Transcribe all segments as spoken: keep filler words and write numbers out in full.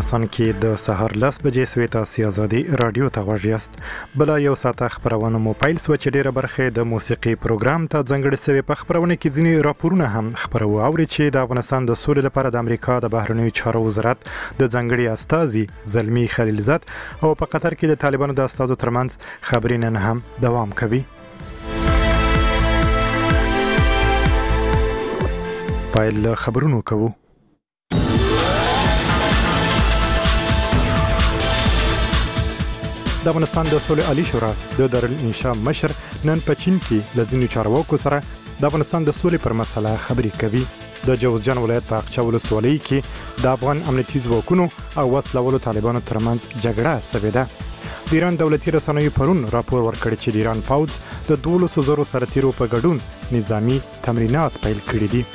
افغانستان کې د سهار لس بجې سوي تاسو ازادي رادیو ته غوږ یاست. بل یو ساعت خبرونه موبایل سوچ ډیره برخه د موسیقي پروګرام ته ځنګړې سوي په خبرونه کې ځینی راپورونه هم خبرو اوري چې د افغانستان د سولې لپاره د امریکا د بهرنیو چارو وزارت د ځنګړي استازي زلمی خلیلزاد او په قطر کې د طالبانو د استازو ترمنځ خبرې نن هم دوام کوي. پایل خبرونو کوو. د افغانستان د سولې عالی شورا د دارالانشا مشر نن په چین کې د ځینو چارواکو سره د افغانستان د سولې پر مسله خبرې کوي. د جوزجان ولایت په اقچه ولسوالۍ کې د افغان امنیتي ځواکونو او وسلوالو طالبانو ترمنځ جګړه شوې ده. د ایران دولتي رسنیو پرون راپور ورکړ چې د ایران پوځ د دولسو زرو سرتیرو په ګډون نظامی تمرینات پیل کړي دي.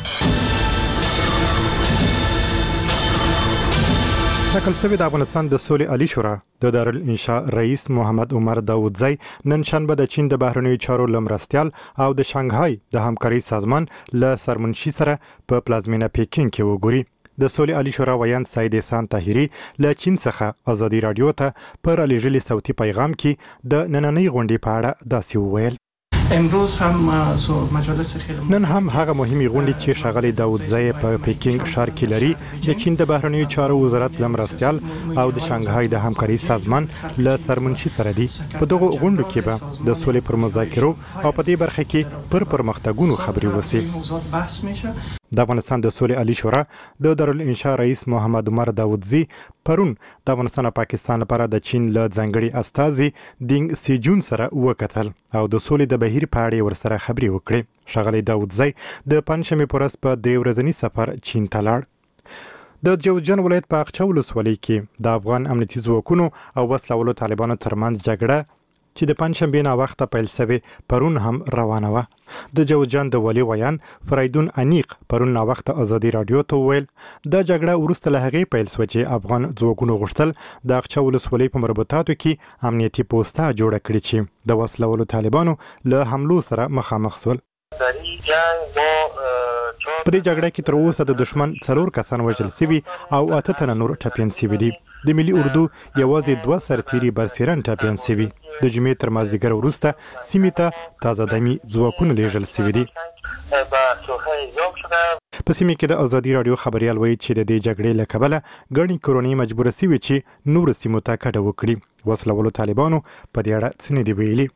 ټاکل شوی د افغانستان د سولې عالی شورا د دارالانشا رئیس محمد عمر داودزی نن شنبه د چین د بهرنیو چارو لمرستیال او د شانګهای د همکارۍ سازمان له سرمنشي سره په پلازمینه پیکینګ کې وګوري. د سولې عالی شورا ویاند سید احسان طاهری له چین څخه ازادي رادیو ته پر الیژلي صوتي پیغام کې د نننۍ غونډې په اړه داسې وویل. امروز هم مجالس خیلی نن هم هغه مهمه غونډه چې ښاغلی داودزی په پیکینګ ښار کې لري د چین د بهرنیو چارو وزارت لمرستیال او د شانګهای د همکارۍ سازمان له سرمنشي سره دي. په دغه غونډو کې به د سولې پر مذاکرو او په دې برخه کې پر پرمختګونو خبرې وشي. د افغانستان د سولې عالی شورا د دارالانشا رئیس محمد عمر داودزی پرون د افغانستان او پاکستان لپاره د چین له ځنګړي استازي دینګ سیجون سره وکتل او د سولې د بهیر په اړه ورسره خبرې وکړې. ښاغلی داودزی د پنځمې په ورځ په درې ورځني سفر چین ته لاړ. د جوزجان ولایت په اقچه ولسوالۍ کې د افغان امنیتي ځواکونو او وسلوالو طالبانو ترمنځ جګړه چې د پنځشنبې نه وخته پیل شوې پرون هم روانه وه. د جوزجان د والي ویان فریدون انیق پرون نه وخته ازادي رادیو ته وویل دا جګړه وروسته له هغې پیل شوه چې افغان ځواکونو غوښتل د اقچه ولسوالۍ په مربوطاتو کې امنیتي پوسته جوړه کړي چې د وسلوالو طالبانو له حملو سره مخامخ شول. په دې جګړه کې تر اوسه د دشمن څلور کسان وژل شوي او اته تنه نور ټپیان شوي دي. د ملي اردو یوازې دوه سرتیري برسیرن ټپیان شوي. د جمعې تر مازدیګر وروسته سیمې ته تازه دمي ځواکونه لیږل شوي دي. په سیمې کې د ازادي رادیو خبریال وایي چې د دې جګړې له کبله ګڼې کورنۍ مجبوره شوي چې نورو سیمو ته کډه وکړي. وسلوالو طالبانو په دې اړه څه نه دي ویلي.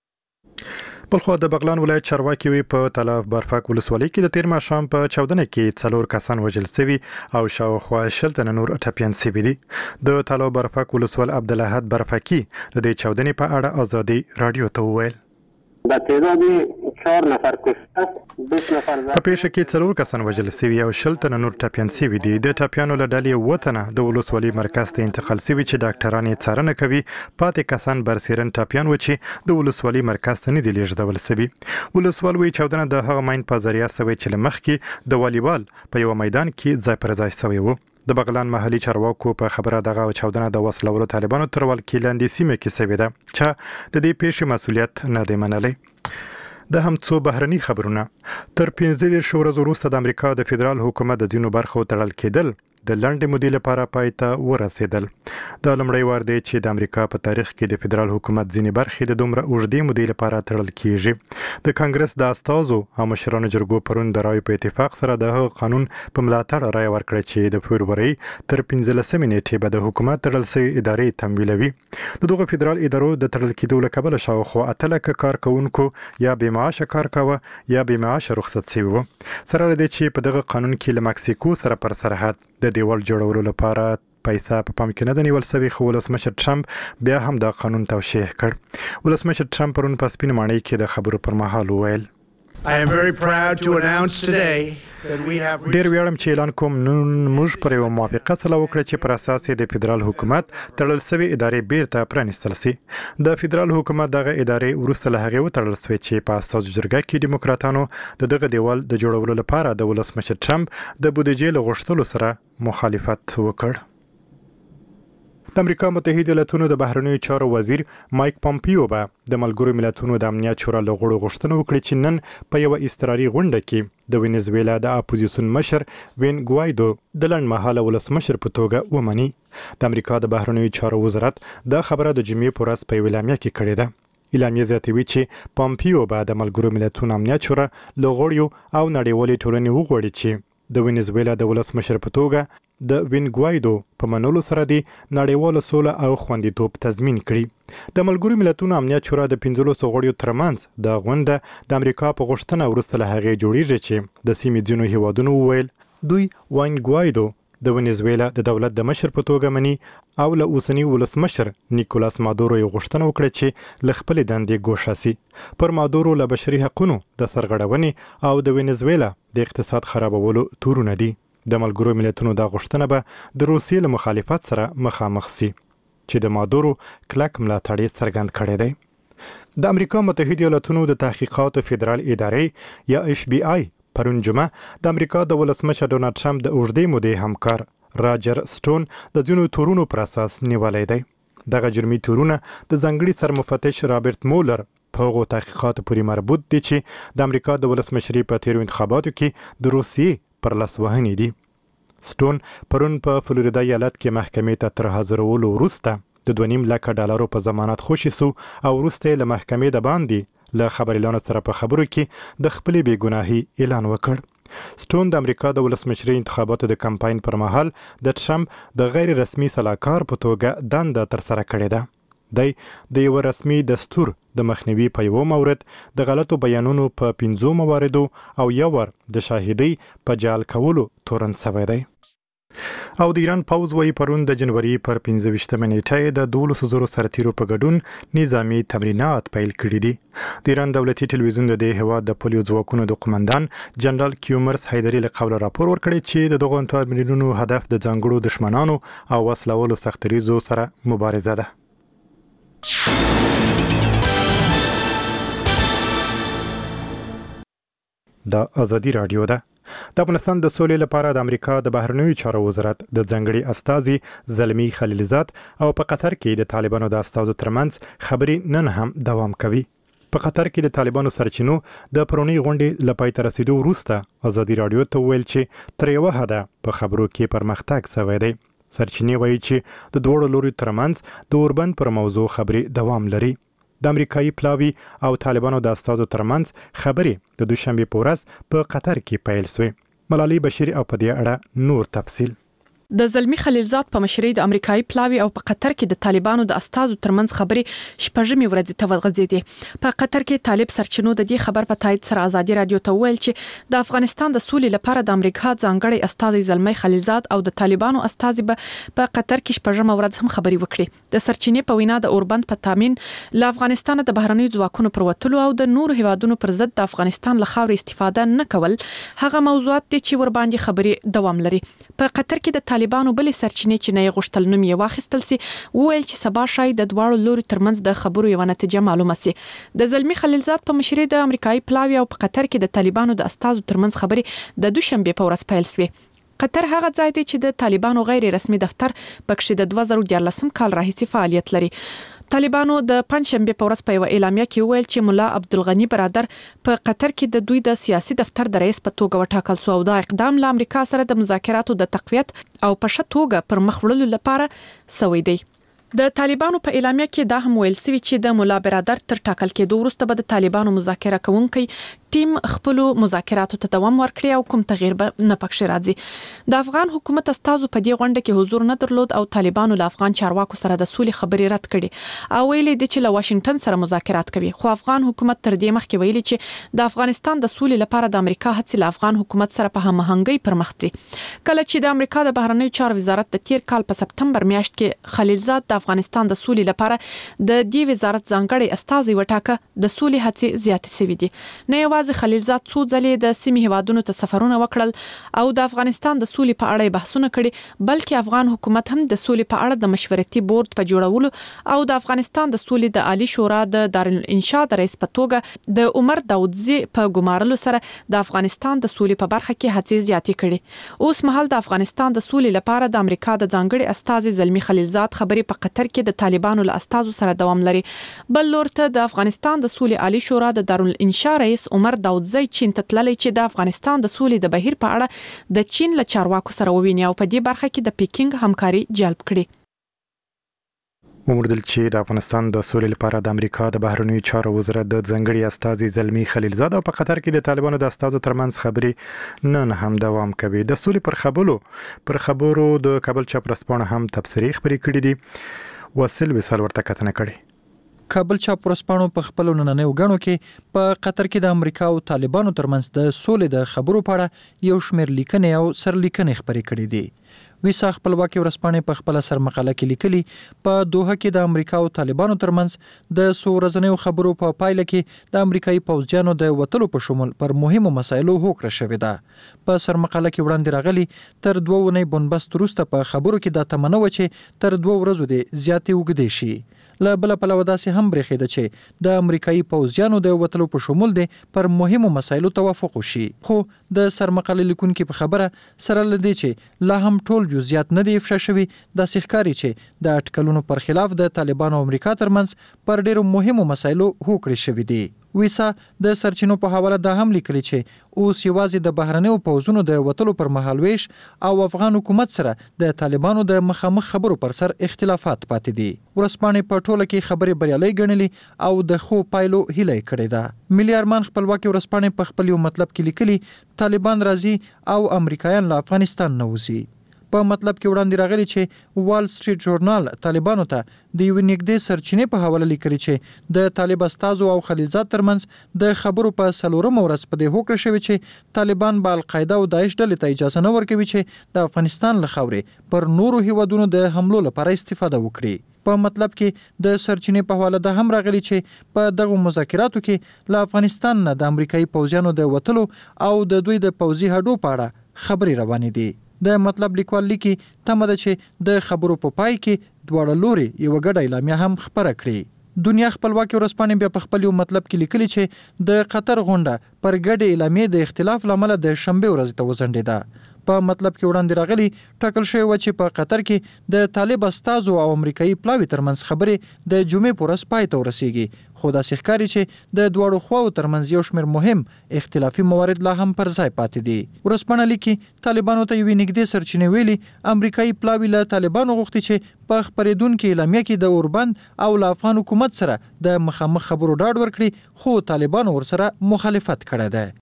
بلخو د بغلان ولایت چارواکي وی په تل برفک ولسوالۍ کې د تیر ماښام په چاودنه کې څلور کسان وژل شوي او شاوخوا شل تنه نور ټپیان شوي دي. د تل برفک ولسوال عبدالاحد برفکي د دې چاودنې په اړه ازادي رادیو ته وویل. د تعداد چهار نفر کشته په پیښه کې څلور کسان وژل شوي او شل تنه نور ټپیان شوي دي. د ټپیانو له ډلې اووه تنه د ولسوالۍ مرکز ته انتقال شوي چې ډاکټران یې څارنه کوي. پاتې کسان برسیرن ټپیان و چې د ولسوالۍ مرکز ته نه دي لیږدول شوي. ولسوال وایي چاودنه د هغه ماین په ذریعه شوې چې له مخکې د والیبال په یوه میدان کې ځای پر ځای شوی و. د بغلان محلي چارواکو په خبره دغه چاودنه د وسلوالو طالبانو تر ولکې لاندې سیمه کې شوې ده چې د دې پیښې مسؤلیت نه دی منلی. د هم څو بهرني خبرونه. تر پنځه دېرش ورځو وروسته د امریکا د فدرال حکومت د ځینو برخو تړل کېدل د لنډې مودې لپاره پای ته ورسېدل. دا لومړی وار دی چې د امریکا په تاریخ کې د فدرال حکومت ځینې برخې د دومره اوږدې مودې لپاره تړل کیږي. د کانګرس د استازو او مشرانو جرګو پرون د رایو په اتفاق سره د هغه قانون په ملاتړ رایه ورکړه چې د فبرورۍ تر پنځلسمې نیټې به د حکومت تړل شوې ادارې تمویلوي. د دغو فدرال ادارو د تړل کېدو له کبله شاوخوا اته لکه کارکوونکو یا بې معاشه کار کاوه یا بې معاشه رخصت شوي وو. سره له دې چې په دغه قانون کې له مکسیکو سره پر سرحد د دیوال جوړولو لپاره پیسې په پام کې نه ده نیول شوې، خو ولسمشر ټرمپ بیا هم دا قانون توشیح کړ. ولسمشر ټرمپ پرون په سپین ماڼۍ کې د خبرو پر مهال وویل I am very proud to announce today that we have ډیر ویاړم چې اعلان کوم نن موږ پر یو موافقه سره وکړه چې پر اساس د فدرال حکومت تړل شوی ادارې بیرته پرانیستل شي. د فدرال حکومت دغه ادارې وروسته له هغې وتړل شوې چې په اساسي جرګه کې دیموکراتانو د دغه دیوال د جوړولو لپاره د ولسمشر ټرمپ د بودیجې له غوښتلو سره مخالفت وکړ. د امریکا متحده ایالاتونو د بهرنیو چارو وزیر مایک پامپیو به د ملګرو ملتونو د امنیت شورا له غړو غوښتنه وکړي چې نن په یو اضطراري غونډه کې د وینزویلا د اپوزیسیون مشر وین ګوایدو د لنډمهاله ولسمشر په توګه ومني. د امریکا د بهرنیو چارو وزارت دا خبره د جمعې په ورځ په اعلامیه کې کړې ده. اعلامیه زیاتوي چې پامپیو به د ملګرو ملتونو امنیت شورا له غړو او نړیوالې ټولنې وغواړي چې د وینزویلا د ولسمشر په توګه د وین ګوایدو په منلو سره د نړیواله سوله او خوندیتوب تضمین کړي. د ملګرو ملتونو امنیت شورا د پنځلسو غړو ترمنځ د غونډه د امریکا په غوښتنه وروسته له هغې جوړیږي چې د سیمې ځینو هیوادونو وویل دوی وین ګوایدو د وینزویلا د دولت د مشر په توګه مني او له اوسنی ولسمشر نیکولاس مادورو یې غوښتنه وکړه چې له خپلې دندې ګوښه سي. پر مادورو له بشري حقونو د سرغړونې او د وینزویلا د اقتصاد خرابولو تورونه دي. د ملګرو ملتونو دا غوښتنه به د روسیې له مخالفت سره مخامخ سي چې د مادورو کلک ملاتړ یې څرګند کړی دی. د امریکا متحده ایالاتونو د تحقیقاتو فدرال ادارې یا اف بی آی پرون جمعه د امریکا د ولسمشر ډونالد ټرمپ د اوږدې مودې همکار راجر سټون د ځینو تورونو پر اساس نیولی دی. دغه جرمي تورونه د ځانګړي سرمفتش رابرټ مولر په هغو تحقیقاتو پورې مربوط دي چې د امریکا د ولسمشرۍ په تیرو انتخاباتو کې د روسیې پر لاس وهنې دي. سټون پرون په فلوریدا ایالت کې محکمې ته تر حاضرولو وروسته د دوه نیم لکه ډالرو په ضمانت خوشي سو او وروسته یې له محکمې د باندې له خبریالانو سره په خبرو کې د خپلې بېګناهۍ اعلان وکړ. سټون د امریکا د ولسمشرۍ انتخاباتو د کمپاین پر مهال د ټرمپ د غیر رسمي سلاکار په توګه دنده ترسره کړې ده. دی د یو رسمي دستور د مخنیوي په یو مورد د غلطو بیانونو په پنځو مواردو او یو ور د شاهدۍ په جعل کولو تورن شوی دی. او د ایران پوځ وایي پرون د جنوري پر پنځه ویشتمه نیټه د دولسو زرو سرتیرو په ګډون نظامي تمرینات پیل کړي دي. د ایران دولتي ټلویزیون د دې هیواد د پولیو ځواکونو د قومندان جنرال کیومرس حیدري له قوله راپور ورکړی چې د دغو تمرینونو هدف د ځانګړو دښمنانو او وسلوالو سختریزو سره مبارزه ده. د ازادي رادیو ده. د افغانستان د سولې لپاره د امریکا د بهرنیو چارو وزارت د ځانګړي استازي زلمی خلیلزاد او په قطر کې د طالبانو د استازو ترمنځ خبرې نن هم دوام کوي. په قطر کې د طالبانو سرچینو د پرونی غونډې له پای ته رسیدو وروسته ازادي رادیو ته ویل چې تر یوه حده په خبرو کې پرمختګ شوی دی. سرچینې وایي چې د دوړو لوري ترمنځ د اوربند پر موضوع خبرې دوام لري. د امریکایي پلاوي او طالبانو د استازو ترمنځ خبرې د دوشنبه په ورځ په قطر کې پیل شوې. ملالۍ بشیر او په دې اړه نور تفصیل. د زلمی خلیلزاد په مشرۍ د امریکایي پلاوي او په قطر کې د طالبانو د استازو ترمنځ خبرې شپږمې ورځې ته ورغځېدې. په قطر کې طالب سرچینو د دې خبر په تایید سره ازادي رادیو ته ویل چې د افغانستان د سولې لپاره د امریکا ځانګړي استازي زلمی خلیلزاد او د طالبانو استازي به په قطر کې شپږمه ورځ هم خبرې وکړي. د سرچینې په وینا د اوربند په تامین له افغانستان د بهرنیو ځواکونو پر وتلو او د نورو هیوادونو پر ضد د افغانستان له خاورې استفاده نه کول هغه موضوعات دي چې ور باندې خبرې دوام لري. په قطر کې د طالبانو بلې سرچینې چې نه غوښتل نوم یې واخیستل سي وویل چې سبا شاید د دواړو لوري ترمنځ د خبرو یو نتیجه معلومه سي. د زلمی خلیلزاد په مشرۍ د امریکایي پلاوي او په قطر کې د طالبانو د استازو ترمنځ خبرې د دوشنبه په ورځ پیل شوې. قطر هغه ځای دی چې د طالبانو غیر رسمي دفتر پکښې د دوه زره دیارلسم کال راهیسې فعالیت لري. طالبانو د پنځشنبه په ورځ په یو اعلامیه کې ویل چې مولا عبدالغنی برادر په قطر کې د دوی د سیاسي دفتر د رئیس په توګه وټاکل شو او دا اقدام له امریکا سره د مذاکراتو د تقویت او په ښه توګه پر مخ وړلو لپاره سوی دی. د طالبانو په اعلامیه کې دا هم ویل شوی چې د مولا برادر تر ټاکل کېدو وروسته به د طالبانو مذاکره کوونکي ټیم خپل مذاکراتو ته دوام ورکړي او کوم تغییر به نه پکښې راځي. د افغان حکومت استازو په دې غونډه کې حضور نه درلود او طالبانو له افغان چارواکو سره د سولې خبرې رد کړي او ویلي دي چې له واشنگټن سره مذاکرات کوي. خو افغان حکومت تر دې مخکې ویلي چې د افغانستان د سولې لپاره د امریکا هڅې له افغان حکومت سره په هماهنګۍ پر مخ دي. کله چې د امریکا د بهرنیو چارو وزارت د تیر کال په سپتمبر میاشت کې خلیلزاد د افغانستان د سولې لپاره د دې وزارت ځانګړي استازي وټاکه د سولې هڅې زیاتې شوې دي. نه یوازې استاد خلیلزاد څو ځلې د سیمې هیوادونو ته سفرونه وکړل او د افغانستان د سولې په اړه بحثونه کړي، بلکې افغان حکومت هم د سولې په اړه د مشورتي بورډ په جوړولو او د افغانستان د سولې د عالی شورا د دارالانشاء د رئیس په توګه د عمر داودزي په ګمارلو سره د افغانستان د سولې په برخه کې هڅې زیاتې کړي. اوس مهال د افغانستان د سولې لپاره د امریکا د ځانګړي استازي زلمی خلیلزاد خبرې په قطر کې د طالبانو له استازو سره دوام لري. بل لور ته د افغانستان د سولې عالی شورا د دارالانشاء رئیس عمر داودزي چین ته تللی چې د افغانستان د سولې د بهیر په اړه د چین له چارواکو سره وویني او په دې برخه کې د پیکینګ همکاري جلب کړي. وموندل چې د افغانستان د سولې لپاره د امریکا د بهرنیو چارو وزارت د ځنګړي استازي زلمی خلیلزاد او په قطر کې د طالبانو د استازو ترمنځ خبرې نن هم دوام کوي. د سولې پر خبرو پر خبرو د کابل چاپرسپانه هم تبصرې خبرې کړې دي. وسیل وسال ورته کتنه کړې. کابل چاپرسپانو په خپل نننیو غاڼو کې په قطر کې د امریکا او طالبانو ترمنځ د سولې د خبرو په اړه یو شمېر لیکنې او سرلیکنې خبرې کړې دي. ویسا خپلواکي ورسپانې په خپل سر مقاله کې لیکلي په دوحه کې د امریکا او طالبانو ترمنځ د څو ورځنیو خبرو په پایله کې د امریکایي پوځیانو د وټلو په شمول پر مهمو مسایلو هوکړه شوې ده. په سر مقاله کې وړاندې راغلي تر دوه ونې بنبست وروسته په خبرو کې دا تمنه و چې تر دوه ورځو د زیاتې اوږدې شي. له بل پلوه داسې هم برېښېده چې د امریکایي پوځیانو د وټلو په شمول د پر مهمو مسایلو توافق وشي. خو د سرمقالې لیکونکي په خبره سره لدې چې لا هم ټول جزئیات نه دی افشا شوي، داسې ښکاري چې د اټکلونو پر خلاف د طالبانو او امریکا ترمنځ پر ډېرو مهمو مسایلو هوکړې شوي دي. ویسا د سرچینو په حواله دا هم لیکلي چې اوس یوازې د بهرنیو پوځونو د وټلو پر مهال ویش او افغان حکومت سره د طالبانو د مخامخ خبرو پر سر اختلافات پاتې دي. ورسپانې په ټوله کې خبرې بریالۍ ګڼلې او د خو پایلو هیله کړې ده. ملي ارمان خپلواکي ورسپانې په خپل یو مطلب کې لیکلي طالبان راځي او امریکایان له افغانستان نه وځي. په مطلب کې وړاندې راغلي چې وال سټریټ ژورنال طالبانو ته د یو نږدې سرچینې په حواله لیکلي چې د طالب استازو او خلیلزاد ترمنځ د خبرو په څلورمه ورځ په دې هوکړه شوې چې طالبان به القاعده او داعش ډلې ته اجازه نه ورکوي چې د افغانستان له خاورې پر نورو هیوادونو د حملو لپاره استفاده وکړي. په مطلب کې د سرچینې په حواله د هم راغلي چې په دغه مذاکراتو کې له افغانستان نه د امریکایي پوځیانو د وټلو او د دوی د پوځي هډو په اړه خبرې روانې دي. د مطلب لیکوال لیکي تمه ده چې د خبرو په پای کې دواړه لوري یو ګډه اعلامیه هم خبره کړي. دنیا خپلواکي ورسپانې بیا په خپل یو مطلب کې لیکلي چې د قطر غونډه پر ګډه اعلامیې د اختلاف لامل د شنبه ورځ ته وځنډېده. په مطلب کې وړاندې راغلي ټاکل شوی و چې په قطر کې د طالب استازو او امریکایي پلاوي ترمنځ خبرې د جمعې په ورځ پای ته ورسیږي. خو داسې ښکاري چې د دواړو خواو ترمنځ یو شمېر مهم اختلافي موارد لا هم پر ځای پاتې دي. ورسپانه لیکي طالبانو ته یوې نږدې سرچینې ویلي امریکایي پلاوي له طالبانو غوښتي چې په خپرېدونکې اعلامیه کې د اوربند او له افغان حکومت سره د مخامخ خبرو ډاډ ورکړي، خو طالبانو ورسره مخالفت کړی دی.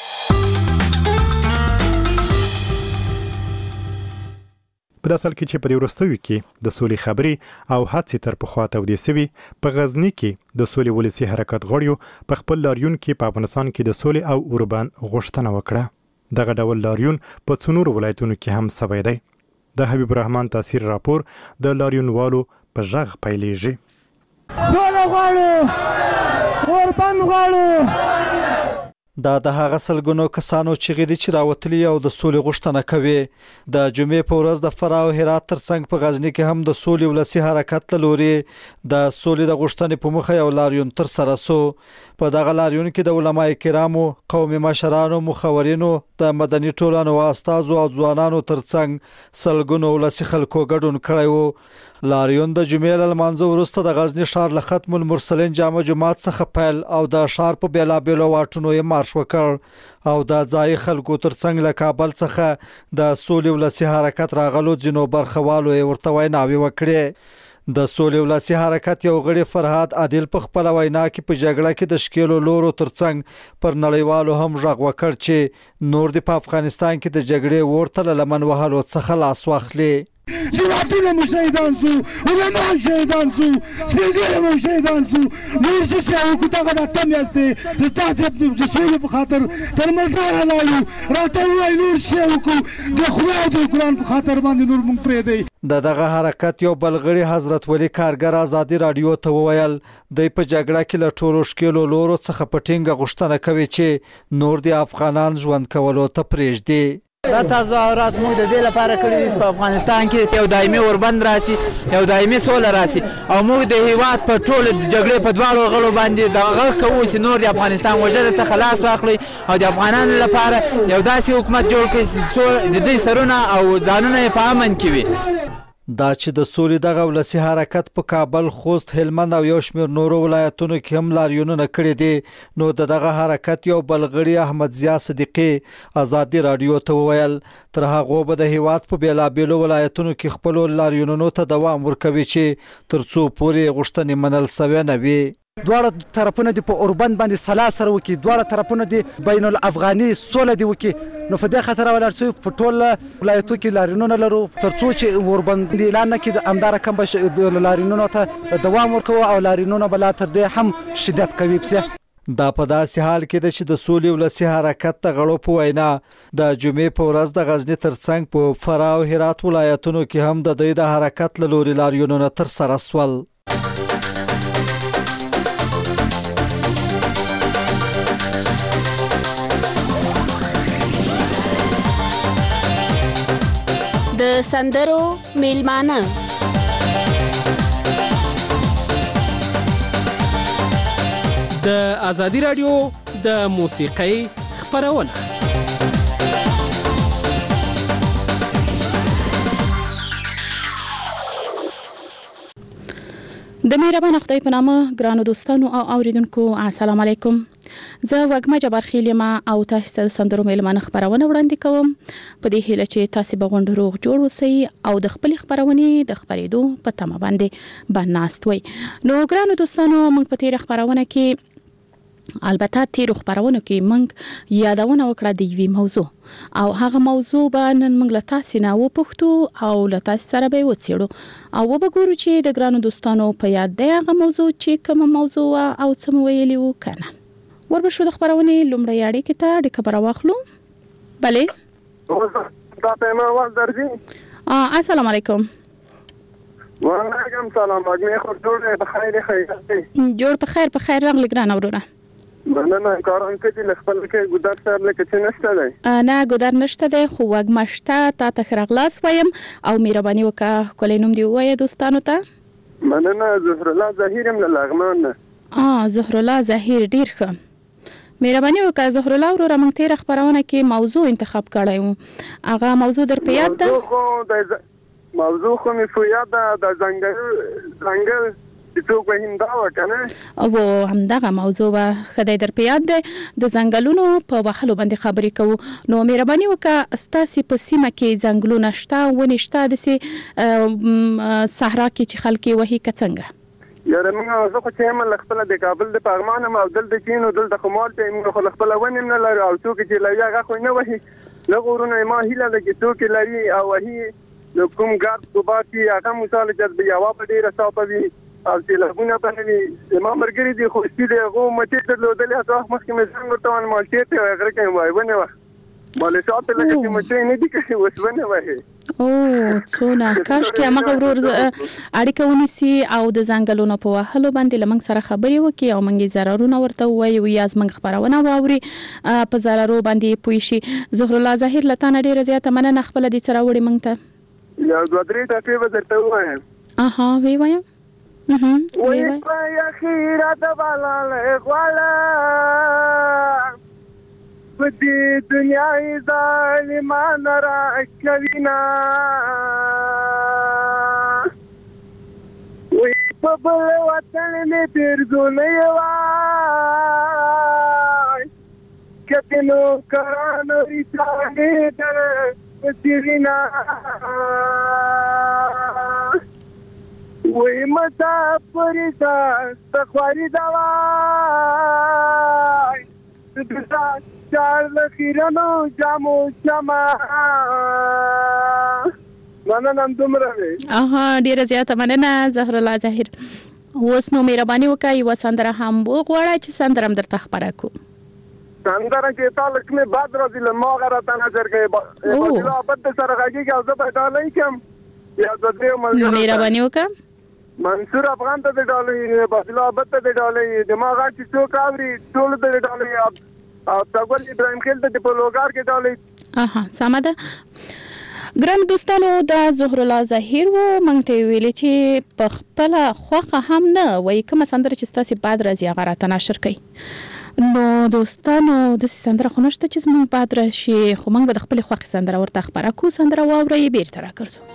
په داسې حال کې چې په دې وروستیو کې د سولې خبرې او هڅې تر پخوا تودې سوي، په غزني کې د سولې ولسي حرکت غړیو په خپل لاریون کې په افغانستان کې د سولې او اوربند غوښتنه وکړه. دغه ډول لاریون په څو نورو ولایتونو کې هم سوی دی. د حبیب الرحمن تاثیر راپور د لاریونوالو په غږ پیلېږي. سوله غواړو، اوربند غواړو. دا د هغه سلګونو کسانو چې غدي چې راوتلي او د سولې غوښتنه کوي. د جمعې په ورځ د فراه او هرات ترڅنګ په غزني کې هم د سولې ولسي حرکت لوري د سولې د غوښتنې په مخه یو لاریون تر سره سو. په دغه لاریون کې د علماء کرامو، قومي مشرانو، مخورینو، د مدني ټولنو استازو او ځوانانو ترڅنګ سلګونو ولسي خلکو ګډون کړی وو. لاریون د جمعې له لمانځه وروسته د غزني ښار له ختم المرسلین جامع جماعت څخه پیل او د ښار په بیلابیلو واټونو یې مارش وکړ او د ځای خلکو ترڅنګ له کابل څخه د سولې ولسي حرکت راغلو ځینو برخوالو یې ورته ویناوې وکړې. د سولې ولسي حرکت یو غړي فرهاد عادل په خپل وینا کې په جګړه کې د شکیلو لورو ترڅنګ پر نړیوالو هم غږ وکړ چې نور د افغانستان کې د جګړې ورته لمن وهلو څخه لاس واخلي. جواتونه مو شهیدان سو، علما هم شهیدان سو، سپېدې هم شهیدان سو. نور څه شی وکړو دغه د اتم یاستې د تحت د سولې په خاطر تر مزاره لاړو، راته ووایي نور شی وکړو د خدای او د قرآن په خاطر باندې نور موږ پرېږدئ. د دغه حرکت یو بلغړي حضرت ولی کارګر ازادي رادیو ته وویل د په جګړه کې له ټولو شکلو لورو څخه پټینګه غوښتنه کوي چې نور د افغانان ژوند کولو ته پرېږدي. دا تظاهرات موږ د دې لپاره کړي دي په افغانستان کې یو دایمي اوربند راسي، یو دایمي سوله راسي او موږ د هیواد په ټول د جګړې په دواړو غړو باندې د غږ کوو چې نور د افغانستان وژنې څخه خلاص واخلي او د افغانانو لپاره یو داسې حکومت جوړ کړي چې د دوی سرونه او ځانونه یې په امن کې وي. دا چې د سولې دغه ولسي حرکت په کابل، خوست، هلمند او یو شمېر نورو ولایتونو کې هم لاریونونه کړي دي، نو د دغه حرکت یو بلغړي احمد ضیا صدیقي ازادي رادیو ته وویل تر هغه به د هیواد په بیلابیلو ولایتونو کې خپل لاریونونو ته دوام ورکوي چې ترڅو پورې غوښتنې منل سوي نه وي. دواړه طرفونه د په اوربند باندې سلا سره وکي، دواړه طرفونه د بین الافغاني سوله دی وکي، نو په دې خاطر ولاړ شو په ټول ولایتونو کې لاریونونه لرو ترڅو چې اوربند اعلان کړي د امدار کم به لاریونونو ته دوام ورکوي او لاریونونه بل تر دې هم شدت کوي. پسه دا په داسې حال کې ده چې د سولې ولسي حرکت د غړو په وینا د جمعې په ورځ د غزني ترڅنګ په فراه او هرات ولایتونو کې هم د دوی د حرکت له لوري لاریونونه ترسره شول. د سندرو میلمانه د ازادي رادیو د موسیقۍ خپرونه. د مهربان خدای په نامه ګرانو دوستانو او اوریدونکو السلام علیکم. زه وګما جبار خیلیم او تاسو ته سندرو میلمانه خبرونه وړاندې کوم په دې هیله چې تاسو به غونډه روغ جوړ وسی او د خپل خبرونه د خبرېدو په تمه باندې باندې وي. نو ګرانو دوستانو موږ په تیر خبرونه کې البته تیر خبرونه کې موږ یادونه وکړه د یوې موضوع او هغه موضوع باندې موږ له تاسو نه وپوښتو او له تاسو سره به وڅېړو او وګورو چې د ګرانو دوستانو په یاد دی هغه موضوع چې کوم موضوع او څه ویلی و کنه. وربشو د خبرونه لومړی اړیکې ته د خبر واخلو. بله دا پیما واز درځي. السلام علیکم. وعلیکم سلام. اګمه خو جوړ په خیر خیر جوړ په خیر په خیر راغلی ګران اورونه. مننه کارون کې د خپل کې ګودر صاحب لکه چې نشته دی. نه ګودر نشته دی خو وګمشته تا ته خرغلاس وایم او مهرباني وکړه کولای نوم دی وایي دوستانو ته. مننه زهر الله ظهیر من لغمان. اه زهر الله ظهیر ډیر ښه. مهرباني وکړه زهر الله ورو موږ تیر خبرونه کې موضوع انتخاب کړی وو. هغه موضوع در په یاد ده؟ موضوع خو مې په یاد ده د ځنګل ځنګل چې څوک به هندا وکنه او همدغه موضوع به خدای در په یاد ده د ځنګلونو په وهلو باندې خبرې کوو. نو مهرباني وکړه ستاسو په سیمه کې ځنګلونه شته ونې شته د صحرا کې چې خلک وهي کڅنګه؟ یاره موږ زه خو چې هم خپل د کابل د پغمان ما دل د چین او دل د خمال ته موږ خو خپل ونیم نه لرو او څوک چې لوي هغه خو نه وهي لغورونه ما هیله ده چې څوک لري او وهي نو کوم ګارد کوباتي هغه مثال چې بیا وا په ډیره صاحب وي او چې لغونه په وی ما مرګري دي خو چې دغه مټې ته لودل هغه مخکې مې څنګه ورته مالټې ته هغه کې وای ونه و مالې شاته لکه چې مټې نه دي کې وسونه وای. او څونه کاش کې هغه ورور اړیکه ونیسي او د ځنګلونو په وهلو باندې لمنګ سره خبرې وکي او منګي ضررونه ورته وایي او یاز منګ خبرونه واوري په ضررو باندې پوي شي. زهر الله ظاهر لته ډیره زیاته مننه خپل دي سره وړي منګ ته یا دوه درې ټکي به درته وایم. اها وی وایم اها وی وایم یا خیره د بالاله غواړه په دې دنیا ظالمان را کوینا وی په بل وطن مې پیرځونه وای کته نو کرانو ریسانه در سیرینا وی متا پریدا تخواری دا وای دتا چار لخیرانو جامو جما مننه دومره. اها ډیره زیاته مننه زهر الله ظاهر. اوس نو مهرباني وکړئ و سندره هم وغواړئ چې سندره هم درته خبره کو. سندره کې تعلق مې بعد راځي له ما غره ته نظر کوي په بل سره غږی او زه په ډالۍ کوم یا د دې ملګرو مهرباني وکړه منصور افغان ته ډالۍ بسلا بت ته ډالۍ دماغ چې څوک اوري ټول ته ډالۍ او تاګل ابراهيم خیل ته په لوګار کې ډالۍ اها سماده ګران دوستانو د زهر الله ظاهر و مونږ ته ویلې چې په خپل خوخه هم نه وای کوم سندره چې تاسو بعد راځي هغه راته نشر کړئ نو دوستانو د سندره خو نشته چې موږ بعد راشي خو موږ به د خپل خوخه سندره ورته خبره کو سندره واوري بیرته راکړو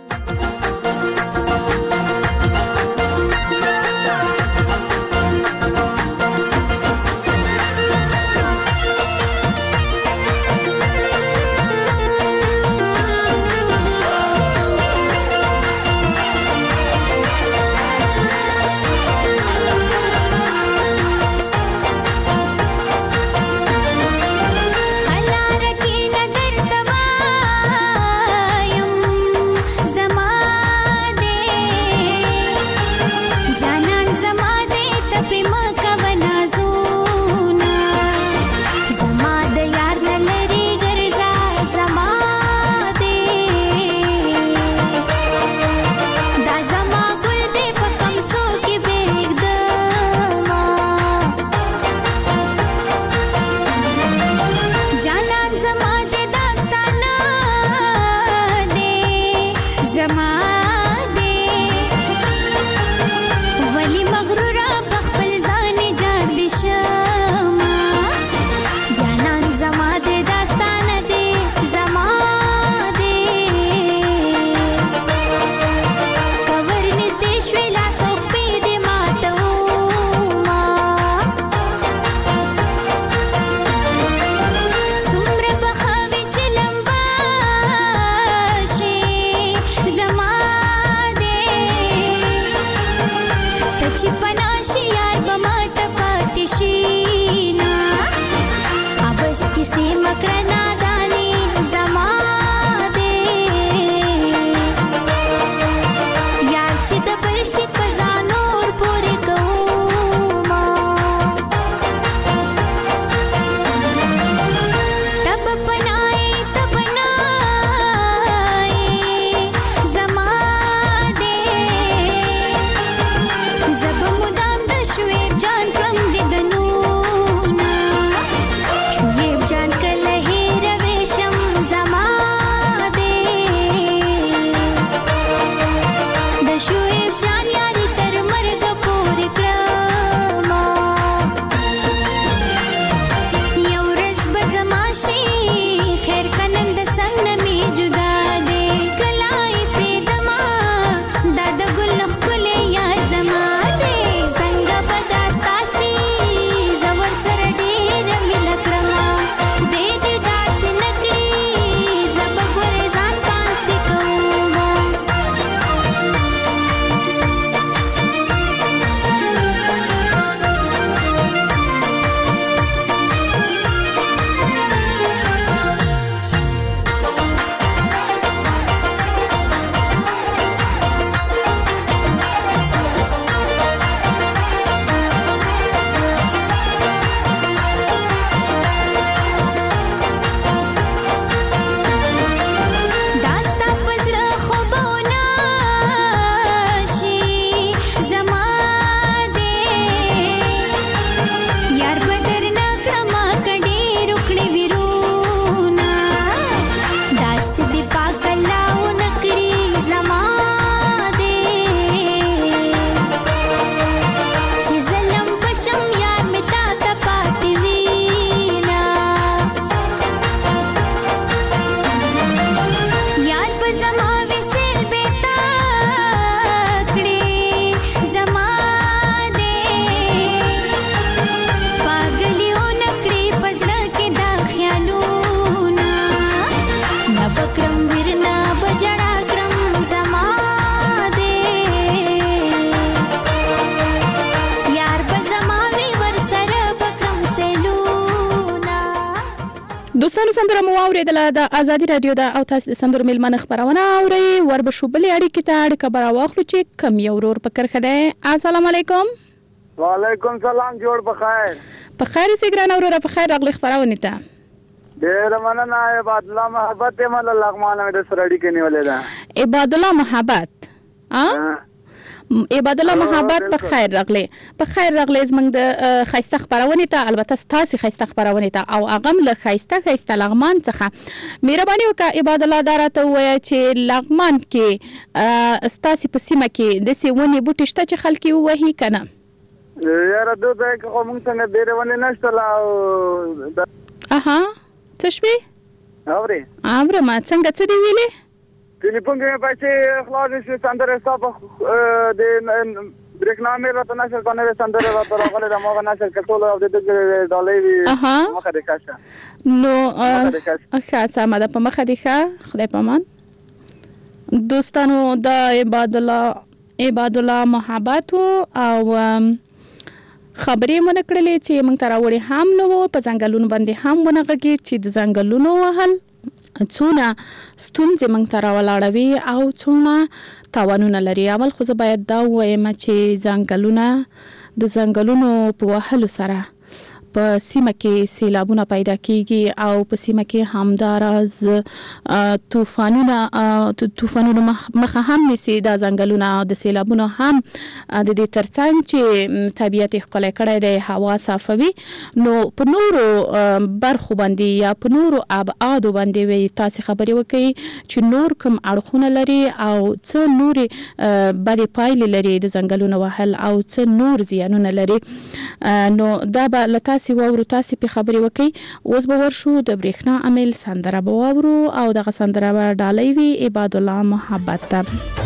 دوستانو سندره مو اوریدله د ازادي رادیو د او تاسو د سندرو ملمنه خبرونه اوري وربشو بلې اړیکې ته اړیکه برا واخلو چې کم یو ورور په کرخه ده. السلام علیکم. وعلیکم سلام، جوړ بخیر. په خیر سي ګران اورور په خیر راغلی خبرونه ته. ډیر مننه، عبادت الله محبت مل لغمانه د سره اړیکې نیولې ده. عباد الله محبت ا عباد الله محبت په خیر راغلی په خیر راغلی زمنګ د خیسته خبرونه ته البته ستاسو خیسته خبرونه ته او اغم له خیسته خیسته لغمان څخه مهرباني وکړه عباد الله دراته وای چې لغمان کې ستاسو په سیمه کې د سیونی بوټی شته چې خلک وهي کنه یاره دوی که کوم څنګه ډیر ونه نشته لا اها څه شوي اوري امر ما څنګه څه دی ویلي ټلیفون کې پاتې خلاص شي سندره صاحب د برېکنامه راته نشر باندې سندره راته راغله د موږ نشر کټول او د ډالۍ مخه د کاشه نو ښه سمه ده په مخه دی ښه خدای پامان دوستانو د عباد الله عباد الله محبت او خبرې مونږ کړلې چې موږ تراوړې هم نو په ځنګلونو باندې هم ونغږي چې د ځنګلونو وهل څونه ستونزې موږ ته راولاړوي او څونه تاوانونه لري. اول خو زه باید دا ووایم چې ځنګلونه د ځنګلونو په وهلو سره په سیمه کې سیلابونه پیدا کیږي او په سیمه کې همداراز طوفانونه طوفانونو مخه هم نیسي د ځنګلونو د سیلابونو هم د دې ترڅنګ چې طبیعت ښکلی کړی دی هوا صافوي نو په نورو برخو باندې یا په نورو ابعادو باندې وي تاسې خبرې وکړئ چې نور کوم اړخونه لري او څه نورې بدې پایلې لري د ځنګلونو وهل او څه نور زیانونه لري نو دا به له تاسې واورو تاسې په خبرې وکړئ. اوس به ورشو د برېښنا عامل سندره به واورو او دغه سندره به ډالۍ وي عباد الله محبت ته.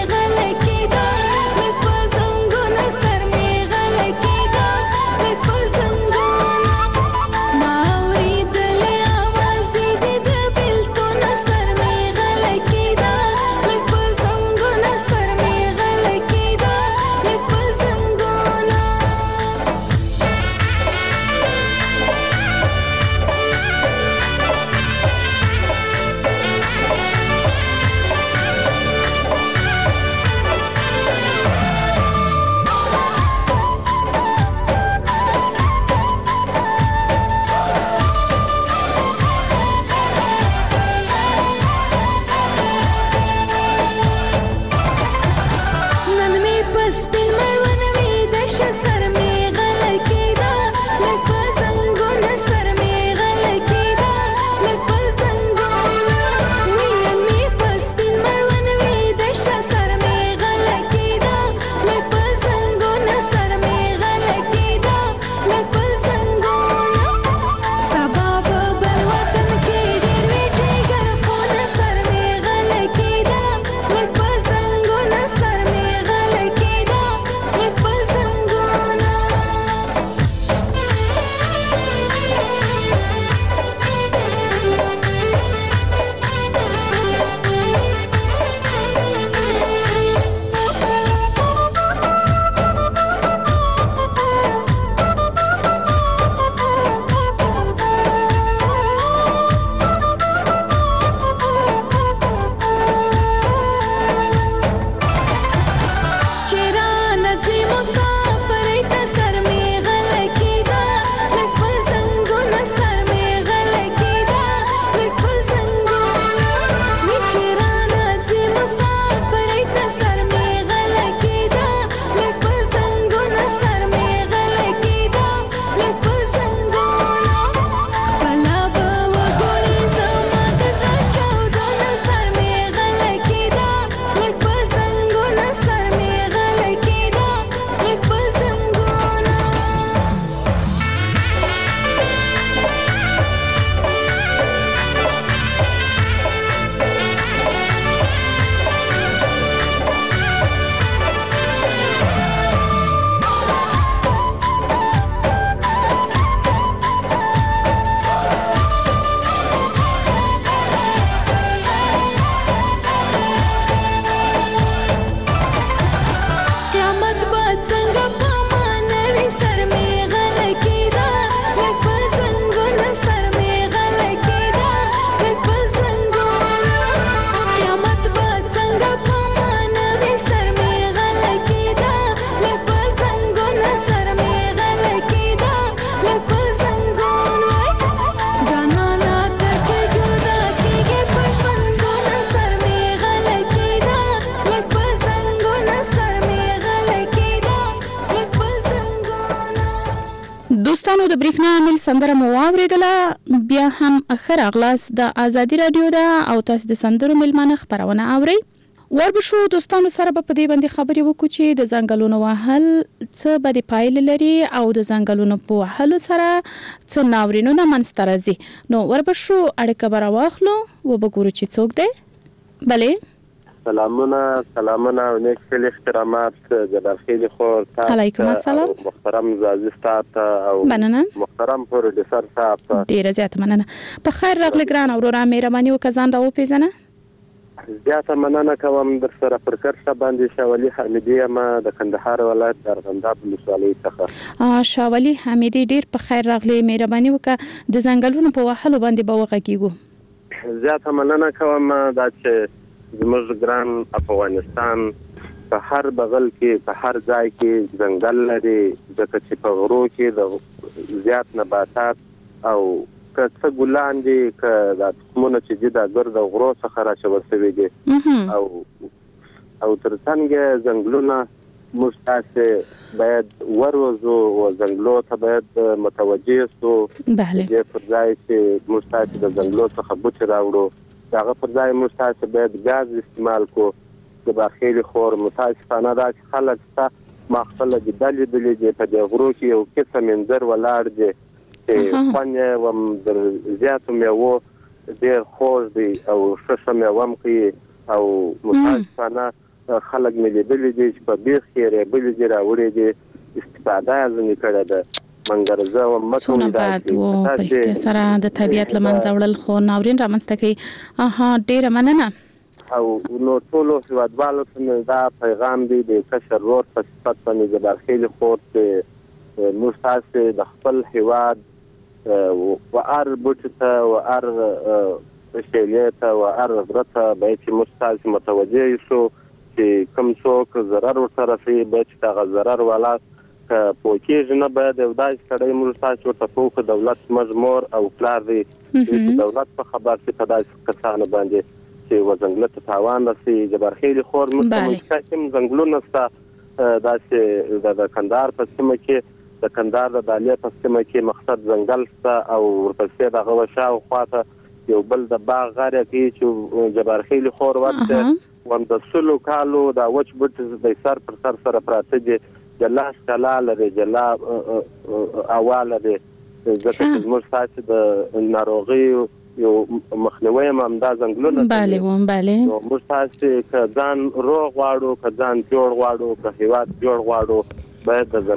Like د برېښنا عامل سندره مو واورېدله. بیا هم ښه راغلاست. د ازادي راډیو ده او تاسو د سندرو میلمانه خپرونه اورئ. وربشو دوستانو سره به په دې باندې خبرې وکړو چې د ځنګلونو وهل څه بدې پایلې لري او د ځنګلونو په وهلو سره څه ناورینونه منځته راځي. نو وربشو اړیکه به راواخلو و به ګورو چې څوک دی. بلې سلامونه سلامونه او نیک خیلی احترامات جبرخیلی خور تا علیکم السلام محترم زازی ستات او مننه محترم پروډوسر صاحب ډیره زیاته مننه. په خیر راغلی ګران اورورا مهرباني وکړه ځان راوپېژنه. زیاته مننه کوم در سره پر کرښه باندې شاولي حمیدي یم د کندهار ولایت د ارغنداب ولسوالۍ څخه. شاولي حمیدي ډیر په خیر راغلی مهرباني وکړه د ځنګلونو په وهلو باندې به وغږیږو. زیاته مننه کوم دا چې زموږ ګران افغانستان په هر بغل کې په هر ځای کې ځنګل لري ځکه چې په غرو کې د زیات نباتات او که څه ګلان دي که د تخمونه چې دي د ګرد غرو څخه راچول شوي دي او او تر څنګ ځنګلونه موږ تاسې باید وروزو او ځنګلو ته باید متوجه سو. بله پر ځای چې موږ تاسې د ځنګلو څخه بوټي راوړو هغه پر ځای موږ تاسې باید ګاز استعمال کو. د بخیلي خور متاسفانه دا چې خلک شته ما خپله لیدلې دلې دي په دې غرو کې یو قسم منظر ولاړ دی چې خوند یې هم در زیاتو میوو ډېر خوږ دی او ښه ښه میوه هم کوي او متاسفانه خلک مې لیدلي دي چې په بیخ کې ریبلې دي راوړې دي استفاده یې ځینې کړې ده. منګرزه و څونه بد و په رښتیا سره د طبیعت له منځه وړل خو ناورین رامنځته کوي. اها ډېره مننه. او نو ټولو هېوادوالو ته دا پیغام دی د کشر ورور په صفت باندې د برخیلي خور چې موږ تاسې د خپل هېواد و هر بوټي ته و هر شیلې ته و هر غره ته باید چې موږ تاسې متوجه شو چې کوم څوک ضرر ورته رسوي باید چې هغه ضرر والا که پوکېږي نه باید یو داسې سړی موږ تاسې ورته پوه دولت زموږ مور او پلار دی چې دولت په خبر شي په داسې کسانو باندې چې و ځنګله ته تاوان رسي. د برخیلي خور موږ په ملکه کې هم ځنګلونه شته داسې د کندهار په سیمه کې د کندهار د دالې په سیمه کې مقصد ځنګل شته او ورپسې د هغه شاوخوا ته یو بل د باغ غاړه کې چې د برخیلي خور ورته وم د سلو کالو دا وچ بوټي د سر پر سر سره پراته دي جلا ښکلا لري جلا هوا لري ځکه چې زموږ تاسې د ناروغۍ یو مخنیوی هم همدا ځنګلونه بله وم بله نو موږ تاسې که ځان روغ غواړو که ځان جوړ غواړو که هېواد جوړ غواړو باید د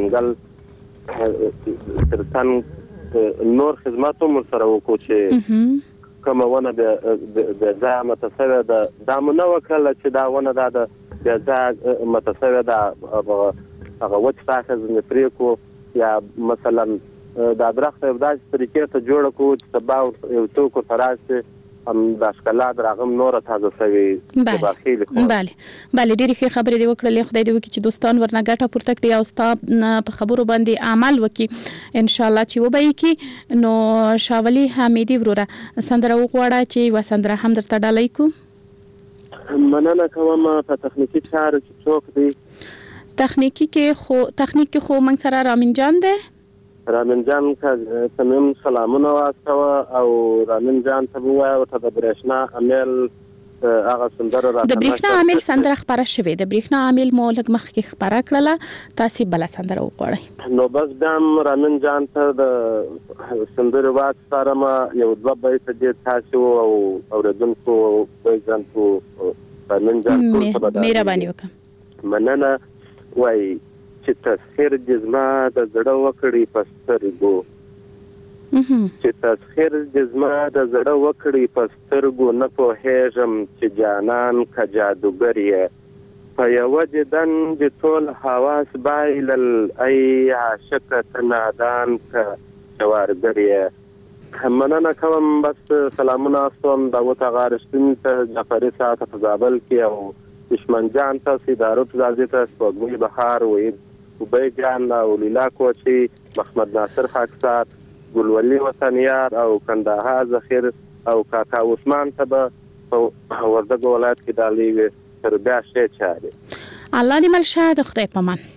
ځنګل تر څنګ نور خدمات هم ورسره وکړو چې کومه ونه بې ځایه متصوې ده دا مو نه وکړله چې دا ونه دا د بې ځایه متصوې ده هغه وچ ساحه ځینې پرې کړو یا مثلا دا درخت یو داسې طریقې ته جوړه کړو چې سبا یو څوک ورته راشي هم دا ښکلا د هغه هم نوره تازه شوې. بله بله بله ډېرې ښې خبرې دې وکړلې. خدای دې وکړي چې دوستان ورنه ګټه پورته کړي او ستا په خبرو باندې عمل وکړي انشاءالله چې وبه یې کړي. نو شاولي حمیدي وروره سندره وغواړه چې یوه سندره هم درته ډالۍ کړو. مننه کوم. په تخنیکي چارو کې څوک دی؟ تخنیکی کې خو تخنیک کې خو موږ سره رامین جان دی. رامین جان که تمام سلامونه واستوه او رامین جان ته ووایه ورته د برېښنا عامل هغه سندره راته د برېښنا عامل سندره خپره شوې د برېښنا عامل مو لږ مخکې خپره کړله تاسې بله سندره وغواړئ. نو بس بیا هم رامین جان ته د سندرې واستارم یو دوه بیته دې تاسو او اورېدونکو ویژنکو رامین جان ټول ته به مهرباني وکړه. مننه. وای چې تسخیر دې زما د زړه وکړي په سترګو چې تسخیر دې زما د زړه وکړي په سترګو نه پوهېږم چې جانان که جادوګر یې په یوه دیدن د ټول حواس بایلل ای عاشقه ته نادان که جوارګر یې. مننه کوم. بس سلامونه استوم داوود اغا رښتین ته جعفري صاحب ته په زابل کې او دشمن جان ته سیدارو زازی ته سپوږمۍ بهار وید وبی جان او لیلا کوچی محمد ناصر خاکسار ګلولي وطنیار او کندهار ذخیر او کاکا عثمان ته به په وردګو ولایت کې ډالۍ وي تر بیا شی چاري. الله دې مل شه د خدای په امان.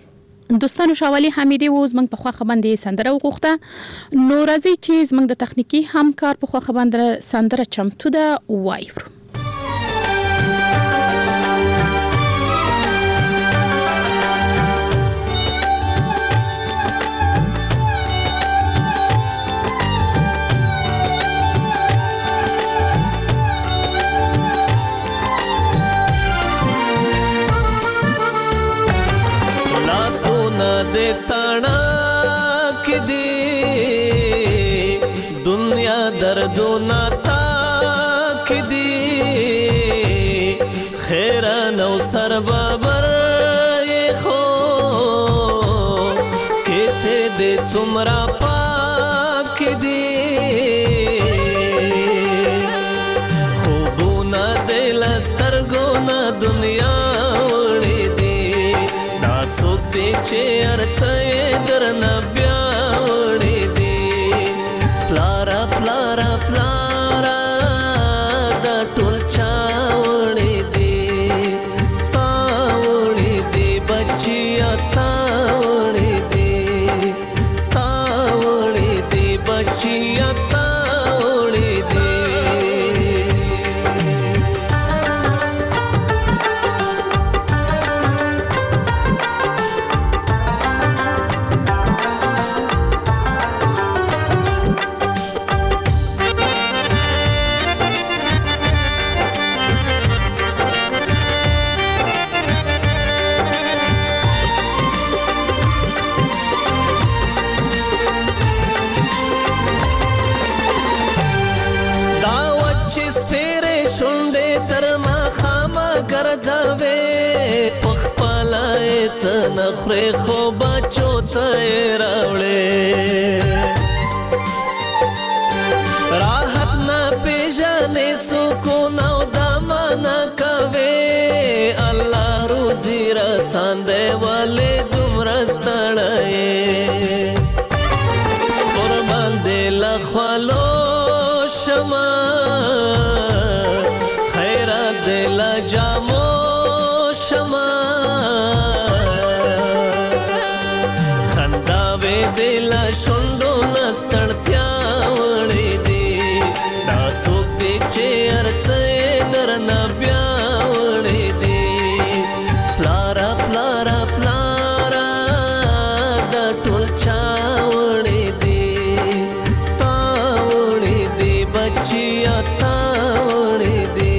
دوستانو شاولي حمیدي و زمنګ په خوخه باندې سندره وغوښته نو راځي چې زمنګ د تخنیکی همکار په خوخه باندې سندره چمتو ده وایو दे ताना के दे दुनिया दर्दो नाता के दे खैरा नौ सर बाबर ये खो कैसे दे चुमरा पाक दे खूबो ना दे लस्तरगो ना दुनिया चे अर्चय दरना ब्यावडी दे प्लारा प्लारा प्लारा दा टोल चावडी दे तावडी दे बच्चिया तावडी दे तावडी दे बच्चिया तावडी दे नखरे खो बचो तैरावड़े राहत ना पेजाने सुकून दामा ना कवे अल्लाह रोजी रसांदे वाले दुमरस्तड़े कुर्बान दे लखवालो शमा खैरात दे ला जामो शमा दिला शोंडो नस्तड़त्या वड़ी दे डाचोक दे चेयर से नरना ब्यावड़ी दे प्लारा प्लारा प्लारा दा टोल चावड़ी दे तावड़ी दे बच्चिया तावड़ी दे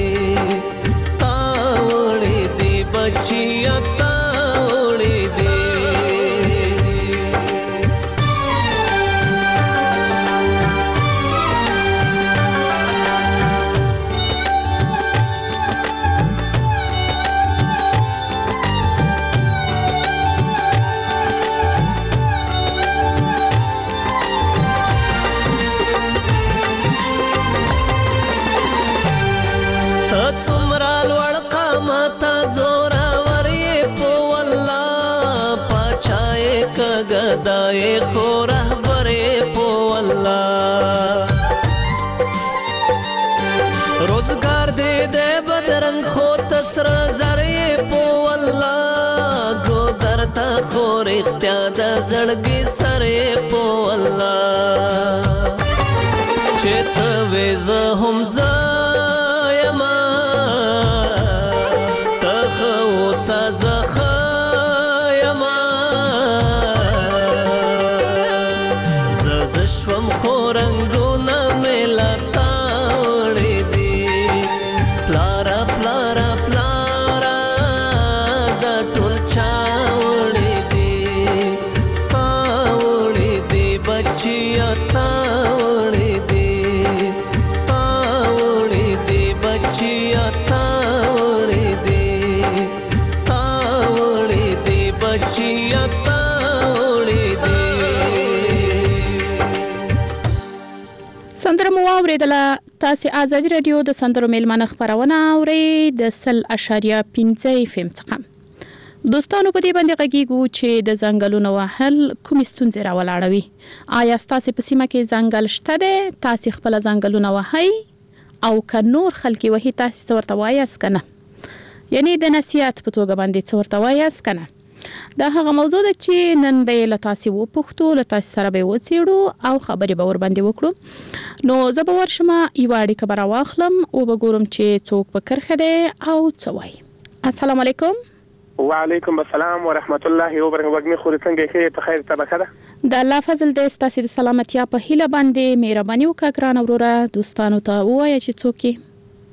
तावड़ी दे बच्चिया तावड़ी दे गदाए खो रहबरे पो अल्लाह रोजगार दे दे बदरंग खो तसरा जरे पो अल्लाह गोदर था खोर इख्तियार जड़गी सरे पो अल्लाह चेत वेज हम जायमा तखो सजख जश्वम खोरंगोना मेला तावड़ी दी प्लारा प्लारा प्लारा दा टोल चावड़ी दी तावड़ी दी बच्चिया तावड़ी दी तावड़ी दी बच्चिया तावड़ी दी तावड़ी दी बच्चिया तावड़ी दी سندره مو اوریدله تاسو آزادي رادیو د سندرو میلمانه خبرونه اوري د سل اشاریه پنځه اف ام څخه دوستانو په دې باندې غږیږو چې د ځنګلونو وهل کوم ستونزې راولاړوي آیا تاسو په سیمه کې ځنګل شته ده تاسو خپل ځنګلونه وهي او که نور خلکي وهي تاسو ورته وایاست کنه یعنی د نصیحت په توګه باندې ورته وایاست کنه دا هغه موضوع ده چې نن به له تاسو وپوښتو، له تاسو سره به وڅېړو او خبرې به ور باندې وکړو. نو زه به ورشم یو اړیکه به راواخلم او به ګورم چې څوک په کرښه دی او څه وایي. السلام علیکم. وعلیکم السلام ورحمت الله وبرکاته. وګمې خو څنګه کې ته خیر طبقه ده؟ د الله فضل دې ستاسو د سلامتیا په هیله باندې مهرباني وکړه ګران وروره دوستانو ته ووایه چې څوک یې.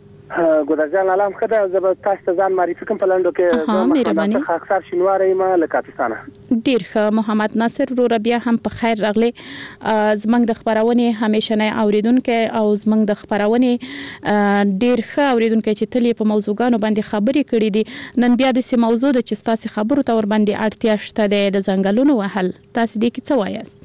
ګودرجان علام خدای زه به تاسو ته ځان معرفي کوم په لاندو کې ها مهرباني اکثر شینواره یم له کاپستانه. ډیر ښه محمد ناصر وروره بیا هم په خیر راغلی. زمنګ د خبرونه همیشنه اوریدونکو او زمنګ د خبرونه ډیر ښه اوریدونکو چې تلې په موضوعګانو باندې خبرې کړې دي. نن بیا د سیم موضوع د چې تاسو خبرو ته ور باندې اړتیا شته د ځنګلونو وهل. تاسو دې کې څه وایاست؟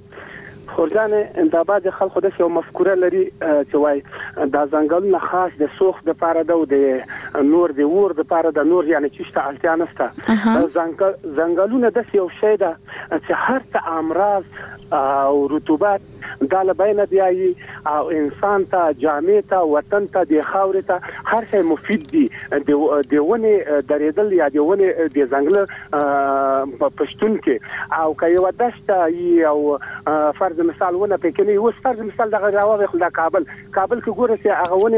خورجان د بعض خلکو د یو مفکوره لري چې وای د ځنګلونو خاص د سوخ د پاره د نور د ور د پاره د نور یعنی چې شته اړتیا نشته. ځنګل ځنګلونه د یو شی ده چې هر څه امراض او رطوبت دا له بین دی او انسان ته جامې ته وطن ته د خاورې ته هر شی مفید دي. د ونه درېدل یا د ونه د ځنګل په پښتون کې او که یو دشته او فرض مثال ونه پکې نه اوس فرض مثال دغه راوغه د کابل کابل کې ګوره چې هغه ونه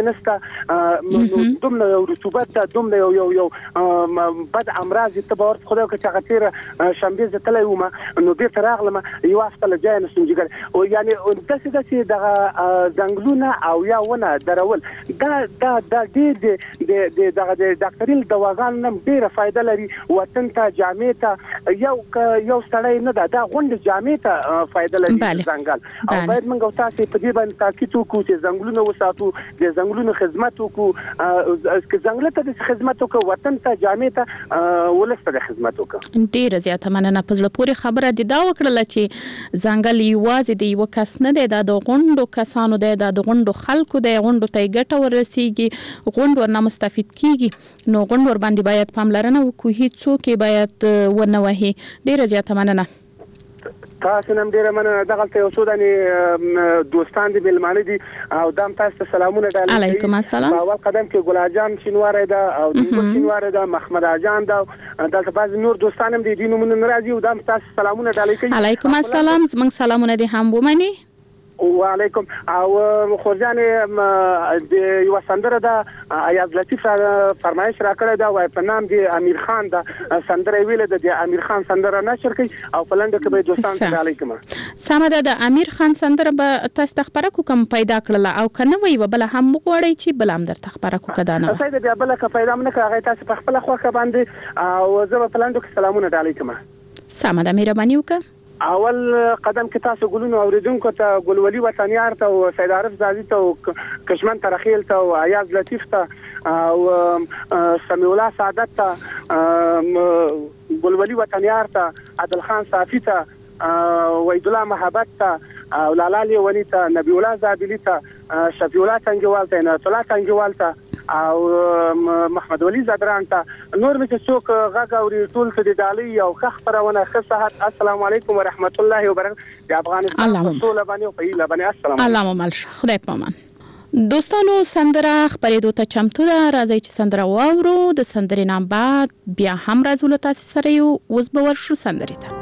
نشته دومره یو رطوبت ته دومره یو یو یو بد امراض ته باور خدای که چې غتیره شنبه ز تلای ومه نو به تراغله یو هفته له جای نسنجګر او یعنی داسې داسې دغه ځنګلونه او یا ونه درول دا دا دا ډېر د دغه د ډاکټري دواګانو نه ډېره فائدہ لري. وطن ته جامې ته یو یو سړی نه دا غونډه جامې ته فائدہ لري ځنګل او باید موږ تاسو په دې باندې تاکید وکړو چې ځنګلونه وساتو د ځنګلونو خدمت وکړو. چې ځنګل ته د خدمت وکړو وطن ته جامې ته ولسته د خدمت وکړو. ډېر زیاته مننه. په زړه پورې خبره دي دا وکړه چې ځنګل یوازې د یو کس نه دی، دا د غونډو کسانو دی، دا د غونډو خلکو دی. غونډو ته ګټه ورسیږي، غونډ ورنه مستفید کیږي. نو غونډ ور باندې باید پاملرنه وکړو، هیڅوک باید ونه وهي. ډېر زیاته مننه. تاسو نن ډیره مننه. دغه ته یو څو دني دوستان دي ملمانه دي او دام تاسو ته سلامونه ډالې. علیکم السلام. په اول قدم کې ګلاجان شینواره ده او دیګو شینواره ده، محمد اجان ده، دلته بعض نور دوستان هم دي دینو من ناراضي او دام تاسو سلامونه ډالې کوي. علیکم السلام. زمنګ سلامونه دي هم ومني. وعلیکم. او خورجان د یو سندره ده ایاز لطیف فرمایش را کړی دا وای په نام دی امیر خان دا سندره ویل د امیر خان سندره نشر کوي او په لنډه کې به دوستان ته علیکم. سمه ده. امیر خان سندره به تاسو تخبره کوم پیدا کړل او کنه وی وبله هم وغوړی چې بل هم در تخبره کو کدانه. سید بیا بل که پیدا منه هغه تاسو په خپل خوخه باندې او زه په لنډه کې سلامونه علیکم. سمه ده. مهرباني وکړه. اول قدم کې تاسو ګلونو اوریدونکو ته ګلولي وطنیار ته او سید عارف زازي ته او کشمن ترخیل ته او ایاز لطیف ته او سمیع الله سعادت ته ګلولي وطنیار ته عادل خان صافي ته وحید الله محبت ته او لالا لیونی ته نبی الله زابلی ته شفیع الله څنګهوال ته نعمت الله څنګهوال ته او محمد ولی زدران ته نور مې څوک غږ اوري ټول ته د دالي او خبرونه خصحت. السلام علیکم ورحمت الله وبرکاته. د افغانستان ټول باندې او په ایله باندې السلام الله مل خدای پامان. دوستانو سندره خبرېدو ته چمتو ده. راځي چې سندره واورو. د سندرې نام بعد بیا هم راځو له تاسو سره یو اوس به ورشو سندرې ته.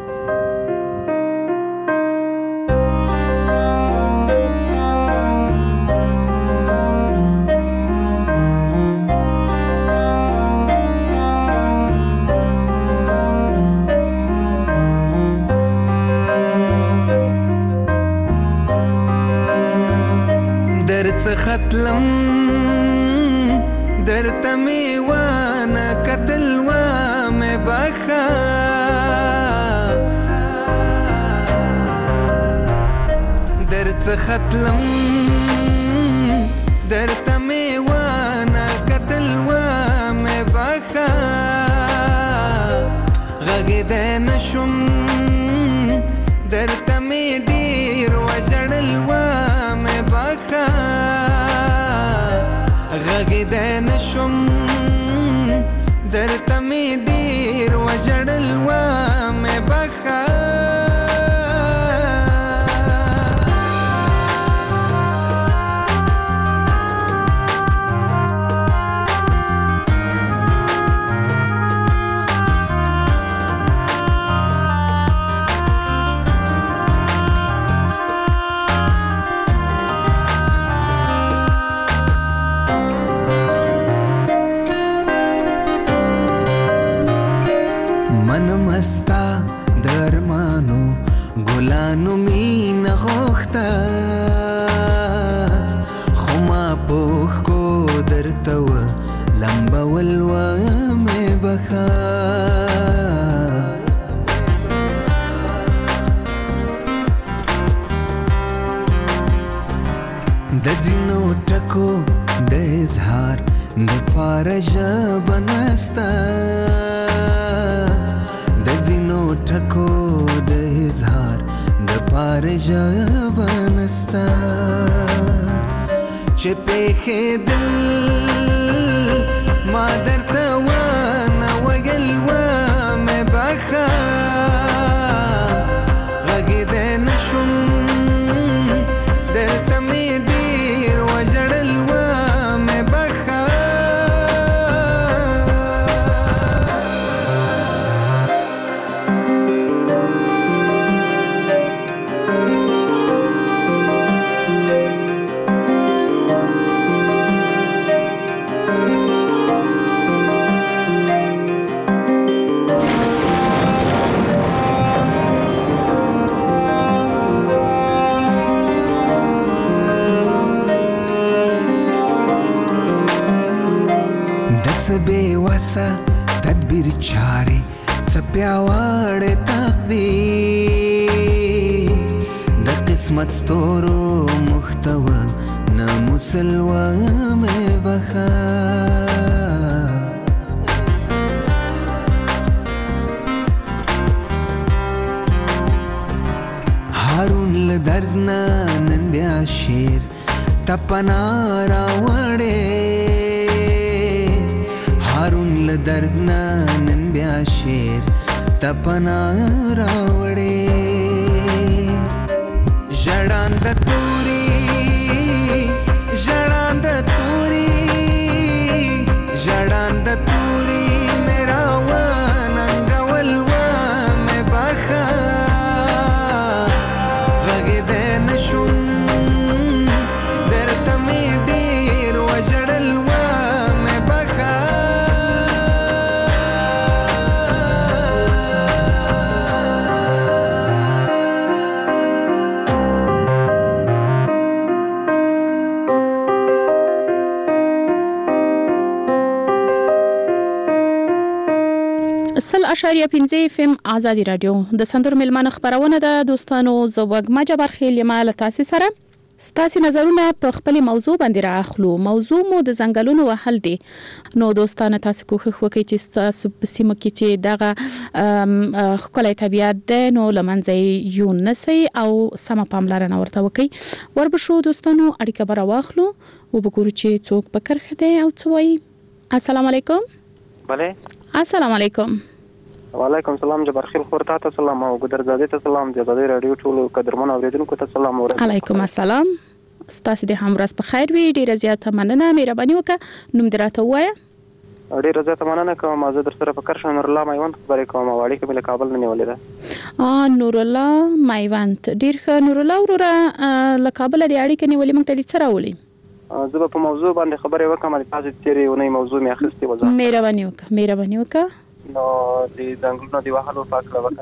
ختلم درته می وانه کتل و مې بخا درته ختلم درته می وانه کتل و مې بخا غږ دې نشم درته می ډیر وجړل و مې بخا غږ دې نشم درته می ډیر وجړل و مې بخا مستا درمانو ګلانو مين غوښتا خو ما پوخ کو درته و لمبول و مې بخا د ځینو ټکو د اظهار د پاره ژبه نسته د ځینو ټکو د اظهار د پاره ژبه نسته چې پېښېدل ما درته ونه ویل ومې بخه غږېدی نه شوم درته مې ډېر وژړل ومې بخه څه بې وسه تدبیر چارې څه پیاوړی تقدیر د قسمت ستورو محتوه نه مسلوه مې بخه هارون له درد نه نن بیا شعر ته پناه راوړې هارون له درد نه نن بیا شعر ته پناه راوړې ژړانده توري ژړانده توري ژړانده توري مې راوننګول ومې بخه غږېدی نه شوم درته مې ډېر وژړل ومې بخه سل اشاریه پنځه اف ام آزادی رادیو د سندرو ملمانه خبرونه ده دوستانو زوګما جبر خیل مال تاسو سره ستاسو نظرونه په خپل موضوع باندې راخلو موضوع مو د ځنګلونو وهل دي نو دوستانه تاسو کوښښ وکړئ چې تاسو په سیمه کې چې دغه خپل طبيعت ده نو لمنځه یو نسي او سم پاملرنه ورته وکړئ وربشو دوستانو اړیکه بر واخلو او وګورو چې څوک په کرخه ده او څه وایي السلام علیکم بله السلام علیکم وعلیکم السلام جبر خیل خورتا ته سلام او ګدرزاده ته سلام د زاده رادیو ټولو قدرمن اوریدونکو ته سلام ورته علیکم السلام ستاسو د همراز په خیر وي ډیره زیاته مننه مهرباني وکړه نوم دراته وایا ډیره زیاته مننه کوم ما زه در سره په کرشن نور الله مایوند خبرې کوم واړی کې بل کابل نه نیولې ده ا نور الله مایوند ډیر ښه نور الله وروره له کابل د اړیکې نیولې موږ ته د څه راولې زه په موضوع باندې خبرې وکم تاسو تیرې ونې موضوع مې اخیستې وځه مهرباني وکړه مهرباني وکړه نو د ځنګلونو دی وهلو پاکړه وکړه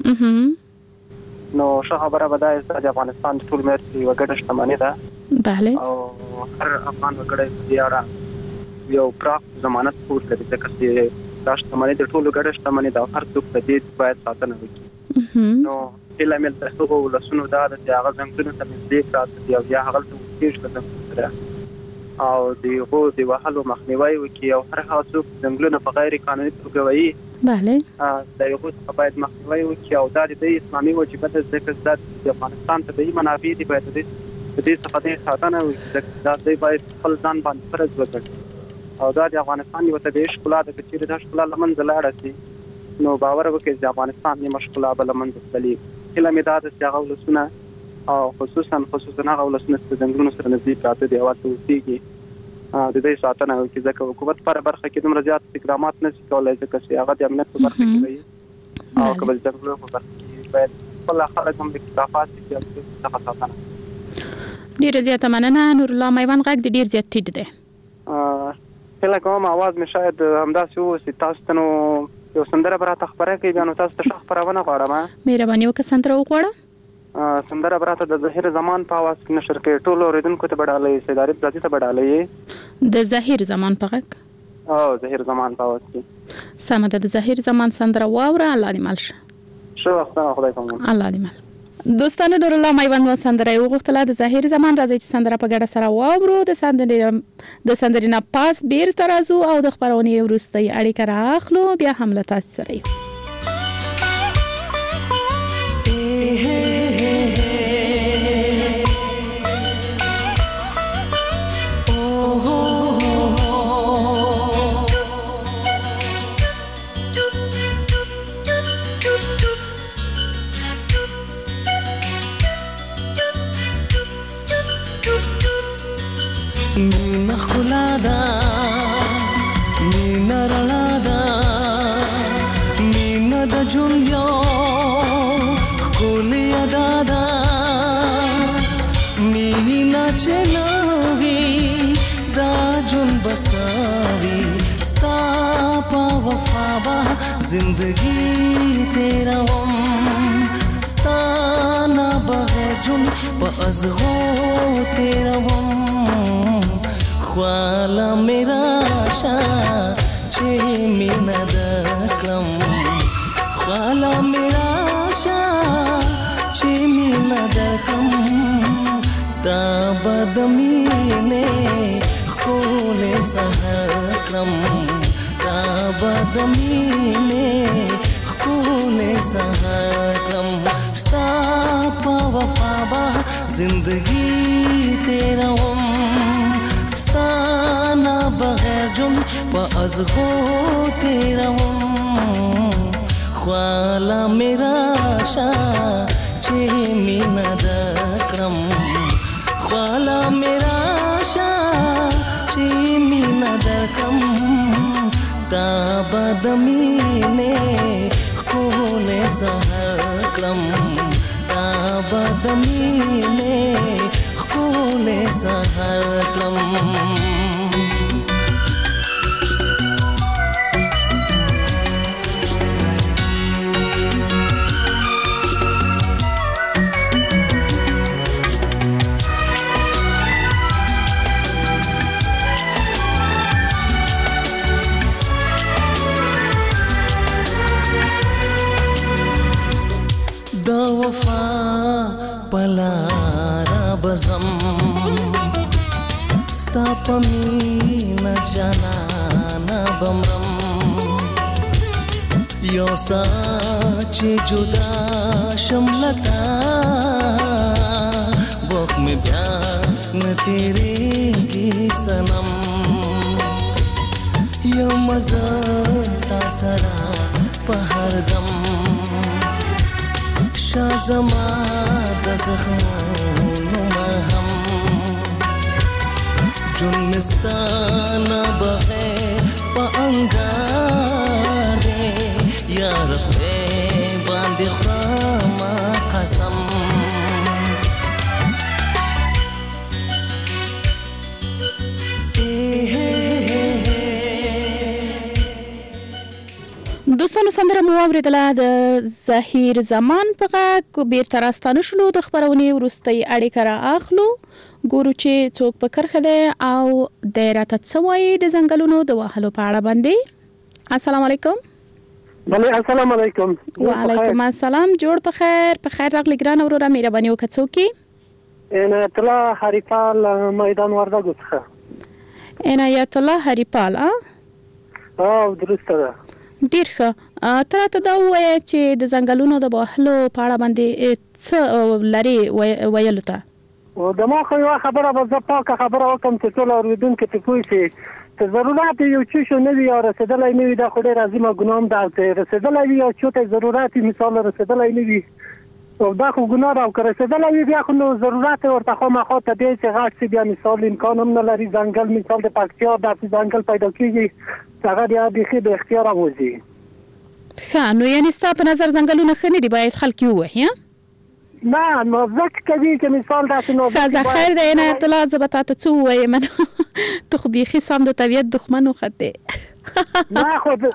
نو ښه خبره به دا چې د افغانستان ټول ملت یو ګډه شتمنۍ ده bale او هر افغان وګړی په اړه یو پراخ ضمانت پور لري چې دا شتمنۍ د ټولو ګډه شتمنۍ ده هر څوک د دې باید ساتنه وکړي نو کله مل تاسو ولسونو دا د هغه ځنګلونو ته نږدې راځي او یا هغه څه کېږي چې او دی هو دی وهلو مخنیوي وکي او هر هغه څوک ځنګلونه په غیر قانوني توګه وایي bale دا یو څه باید مخنیوي وکي او دا د اسلامي واجبات د ذکر د افغانستان طبيعي منابع دي باید د دې څخه د ساتنه وکړي دا د باید خپل ځان باندې فرض وکړي او دا د افغانستان یو طبيعي ښکلا د کچېره د ښکلا لمن زلاړه سي نو باور وکړي چې افغانستان یې مشکله بل من دستلي کله مې دا د څنګه ولسونه او خصوصا خصوصا هغه ولسونه چې څنګه سره نږدې پراته دي او تاسو کېږي د دې ساتنه وکړي ځکه حکومت پر برخه کې دومره زیات اقدامات نه کولای ځکه چې هغه د امنیت په برخه کې وي او کله چې په برخه کې باید خپل خلک هم د اکتفاء کې څه ساتنه ډیر زیات مننه نور الله میوان غږ ډیر زیات ټیټ دی کله کوم आवाज مې شاید همداسې و چې تاسو ته نو یو سندره براته خبره کوي بیا نو تاسو ته خبرونه غواړم. مهرباني وکړه سندره وغواړه. سندره براته د ظهیر زمان په आवाज کې نشر کې ټولو اوریدونکو ته بډالې سیداری ذاتی ته بډالې د ظهیر زمان په غږ او ظهیر زمان په आवाज کې سمه د ظهیر زمان سندره واوره. الله دې مل شه. شو وخت خدای کوم. الله دې مل. دوستانو نور الله میوند و سندره وغوښتله د ظاهر زمان راځي چې سندره په ګډه سره واورو. د سندرې د سندرې نه پاس بیرته راځو او د خبرونې وروستۍ اړیکه راخلو بیا هم له تاسو سره یو. Mina khulada, mina ralada, mina da junyo, kuliya dada, mina chenavi, da jun basavi, sta pa wafaba, zindagi tera hum, sta na baghair jun pa azgho tera hum. خوالا میرا شا چه مینا دکلم خوالا میرا شا چه مینا دکلم دا بدمینه خول سهکلم دا بدمینه خول سهکلم ستا پا وفا با زندگی تیرا ہم ستانا بغیر جن پا ازغو تیرا ہم خوالا میرا شا چه مینا دکرم خوالا میرا شا چه مینا دکرم دا بدمینه خول سهکرم دا بدمینه خول سهکرم. دا وفا پلارا بزم ستا پمینا جانانا بمرم یو سا چی جدا شملتا وقت میں بیا نتیرے گی سنم یو مزتا سرا پہر دم شازما د زخمونو مرهم جون مستانه بغیر په انګار دی یار خدای باندې خرام قسم دوستانو سندره مو اوریدله د ظاهر زمان په غږ بیرته راستانه شلو د خبرونې وروستۍ اړیکه را اخلو ګورو چې څوک په کرښه دی او دی راته څه وایي د ځنګلونو د وهلو په اړه باندې. السلام علیکم. بله السلام علیکم. وعلیکم السلام. جوړ په خیر په خیر راغلی ګران وروره مهرباني وکړه څوک یې؟ عنایت الله هریپال میدان وردګو څخه. عنایت الله هریپال او درسته ده. ډیر ښه. ته راته دا ووایه چې د ځنګلونو د وهلو په اړه باندې څه لرې ویلو ته؟ د ما خو یوه خبره به زه پاکه خبره وکړم چې ټول اورېدونکي پرې پوه شي چې ضرورت یو څه شو نه وي یا رسېدلی نه وي دا خو ډېر عظیمه ګناه هم ده او چې رسېدلی وي یو څو ته ضرورت وي مثال رسېدلی نه وي او دا خو ګناه ده او که رسېدلی وي بیا خو نو ضرورت ورته خامخا ته دی چې غټ شي بیا مثال امکان هم نه لري ځنګل مثال د پکتیا داسې ځنګل پیدا کېږي چې هغه بیا بیخي به اختیاره وځي. ښه نو یعنې ستا په نظر ځنګلونه ښه نه دي باید خلک یې ووهي؟ نه نو ځکه کوي چې مثال داسې نو ښه خیر دی عنایت الله زه به تا ته څه ووایم ته خو بیخي سم د طبیعت دښمن وختې نه خو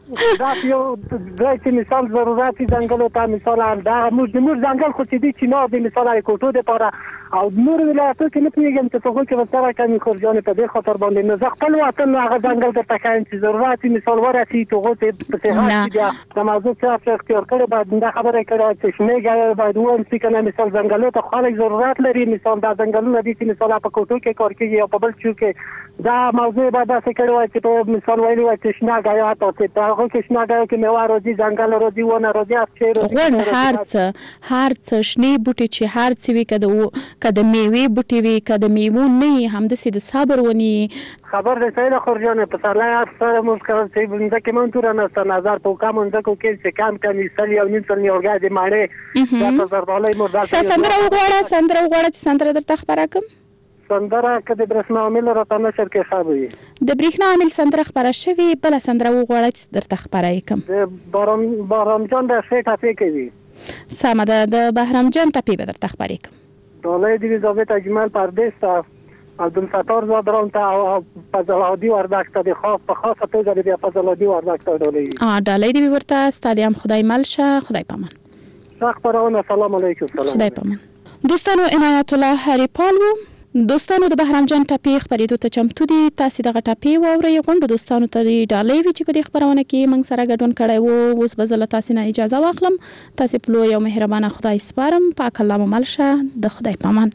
دا یو درې چې مثال ضرورتي ځنګلو ته مثال دا موږ د موږ ځنګل خو چې دي چې نو د مثال کوټو د پاره او نور ولایتو کې نه پیږم چې څنګه چې وسره کوي خورجان په دې خاطر باندې نه ځ خپل وطن هغه ځنګل ته تکاین چې ضرورتي مثال ورسي ته ته په څه حال د موضوع څخه اختیار کړي باید دا خبره کړه چې شنه غاړه باید وایي چې کنه مثال ځنګلو ته خلک ضرورت لري مثال دا ځنګلونه دي چې مثال په کوټو کې کار کوي او په بل څه کې دا موضوع باید څه کړي چې په مثال وایي چې شنه غاړه ته ته هغه کې شنه غاړه کې میوه راځي ځنګل راځي ونه راځي افچیر غون هرڅ هرڅ شنه بوټي چې هرڅ وی کده کده میوه بوټي وی کده میوه نه هم د سید صبر ونی خبر ده سیل خورجان په سلای افسر مشکل چې بنده کې مون تور نه نظر په کوم انده کو کې چې کم کم سل یو نیم سل یوګه دي ماړې دا په زردالای مردار سندره وغواړه سندره وغواړه چې سندره درته خبره کوم سندره کده برسنا عامل راته نشر کې خبري د برېښنا عامل سندره خبره شوی بل سندره وغواړه چې درته خبره کوم د بارام بارام جان د شې ټاپې کوي سم ده د بهرام جان ټاپې به درته خبره کوم دولای دی ضابط اجمل پردیس تا عبدالستار زادران تا فضلادی وردک تا دی خاص په خاصه توګه دی فضلادی وردک تا ډالۍ ا ډالۍ دی ورته ستادیم خدای ملشه خدای پامان شخ پرونه سلام علیکم سلام خدای پامان دوستانو عنایت الله هریپال وو دوستانو د بهرام جان ټاپې خبرېدو ته چمتو دي تاسو دغه ټاپې واورئ غونډه دوستانو ته ډالۍ وی چې په دې خبرونه کې موږ سره ګډون کړی وو اوس به زه تاسو نه اجازه واخلم تاسو په لوی او مهربانه خدای سپارم پاک الله مو ملشه د خدای پامان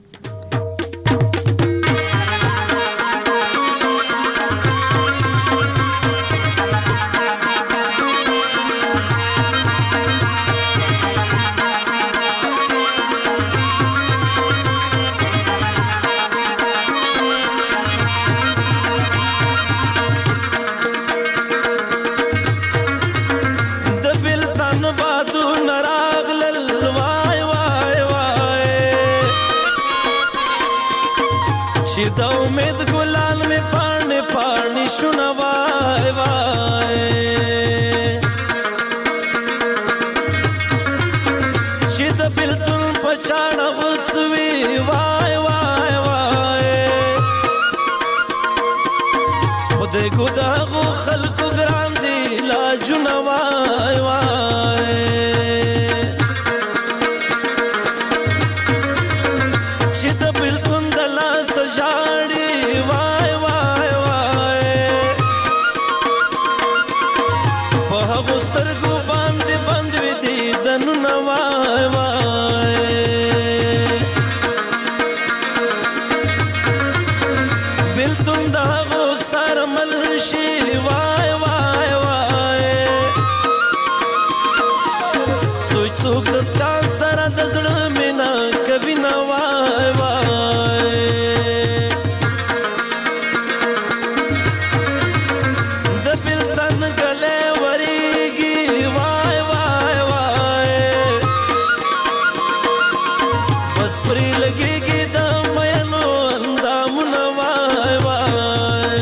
د امید ګلان می پاڼې پاڼې شونه وای وای چې د بلتون په چاړه غوڅوي وای وای وای خدای کو دغو خلکو ګران دي لاجونه وای وای چې د بلتون د لاس جاړي وای وای وای په هغو سترګو باندې بند وي دیدنونه وای وای بلتون د هغو سره مل شي وای وای وای څوک څوک د ستا سره د زړه مینه کوي نه وای وای د بلتن ګلې ورېږي وای وای وای بس پرې لګېږي د مینو اندامونه وای وای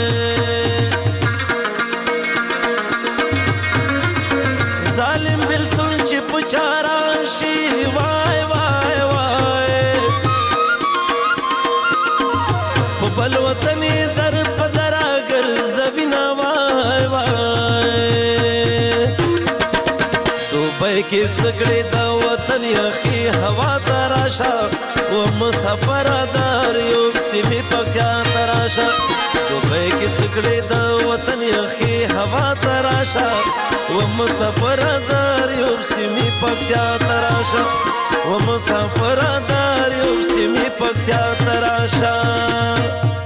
ظالم بلتون چې په چاران شي وای وای وای په بل وطن در په درا ګرځوي نه وای وای دوبۍ کې سګړې د وطن یخي هوا ته راشه و مسافر دار یو سیمې پکیا ته راشه دوبۍ کې سګړې د وطن یخي هوا ته راشه و مسافر دار یو سیمې پکیا ته راشه و مسافر دار یو سیمې پکیا ته راشه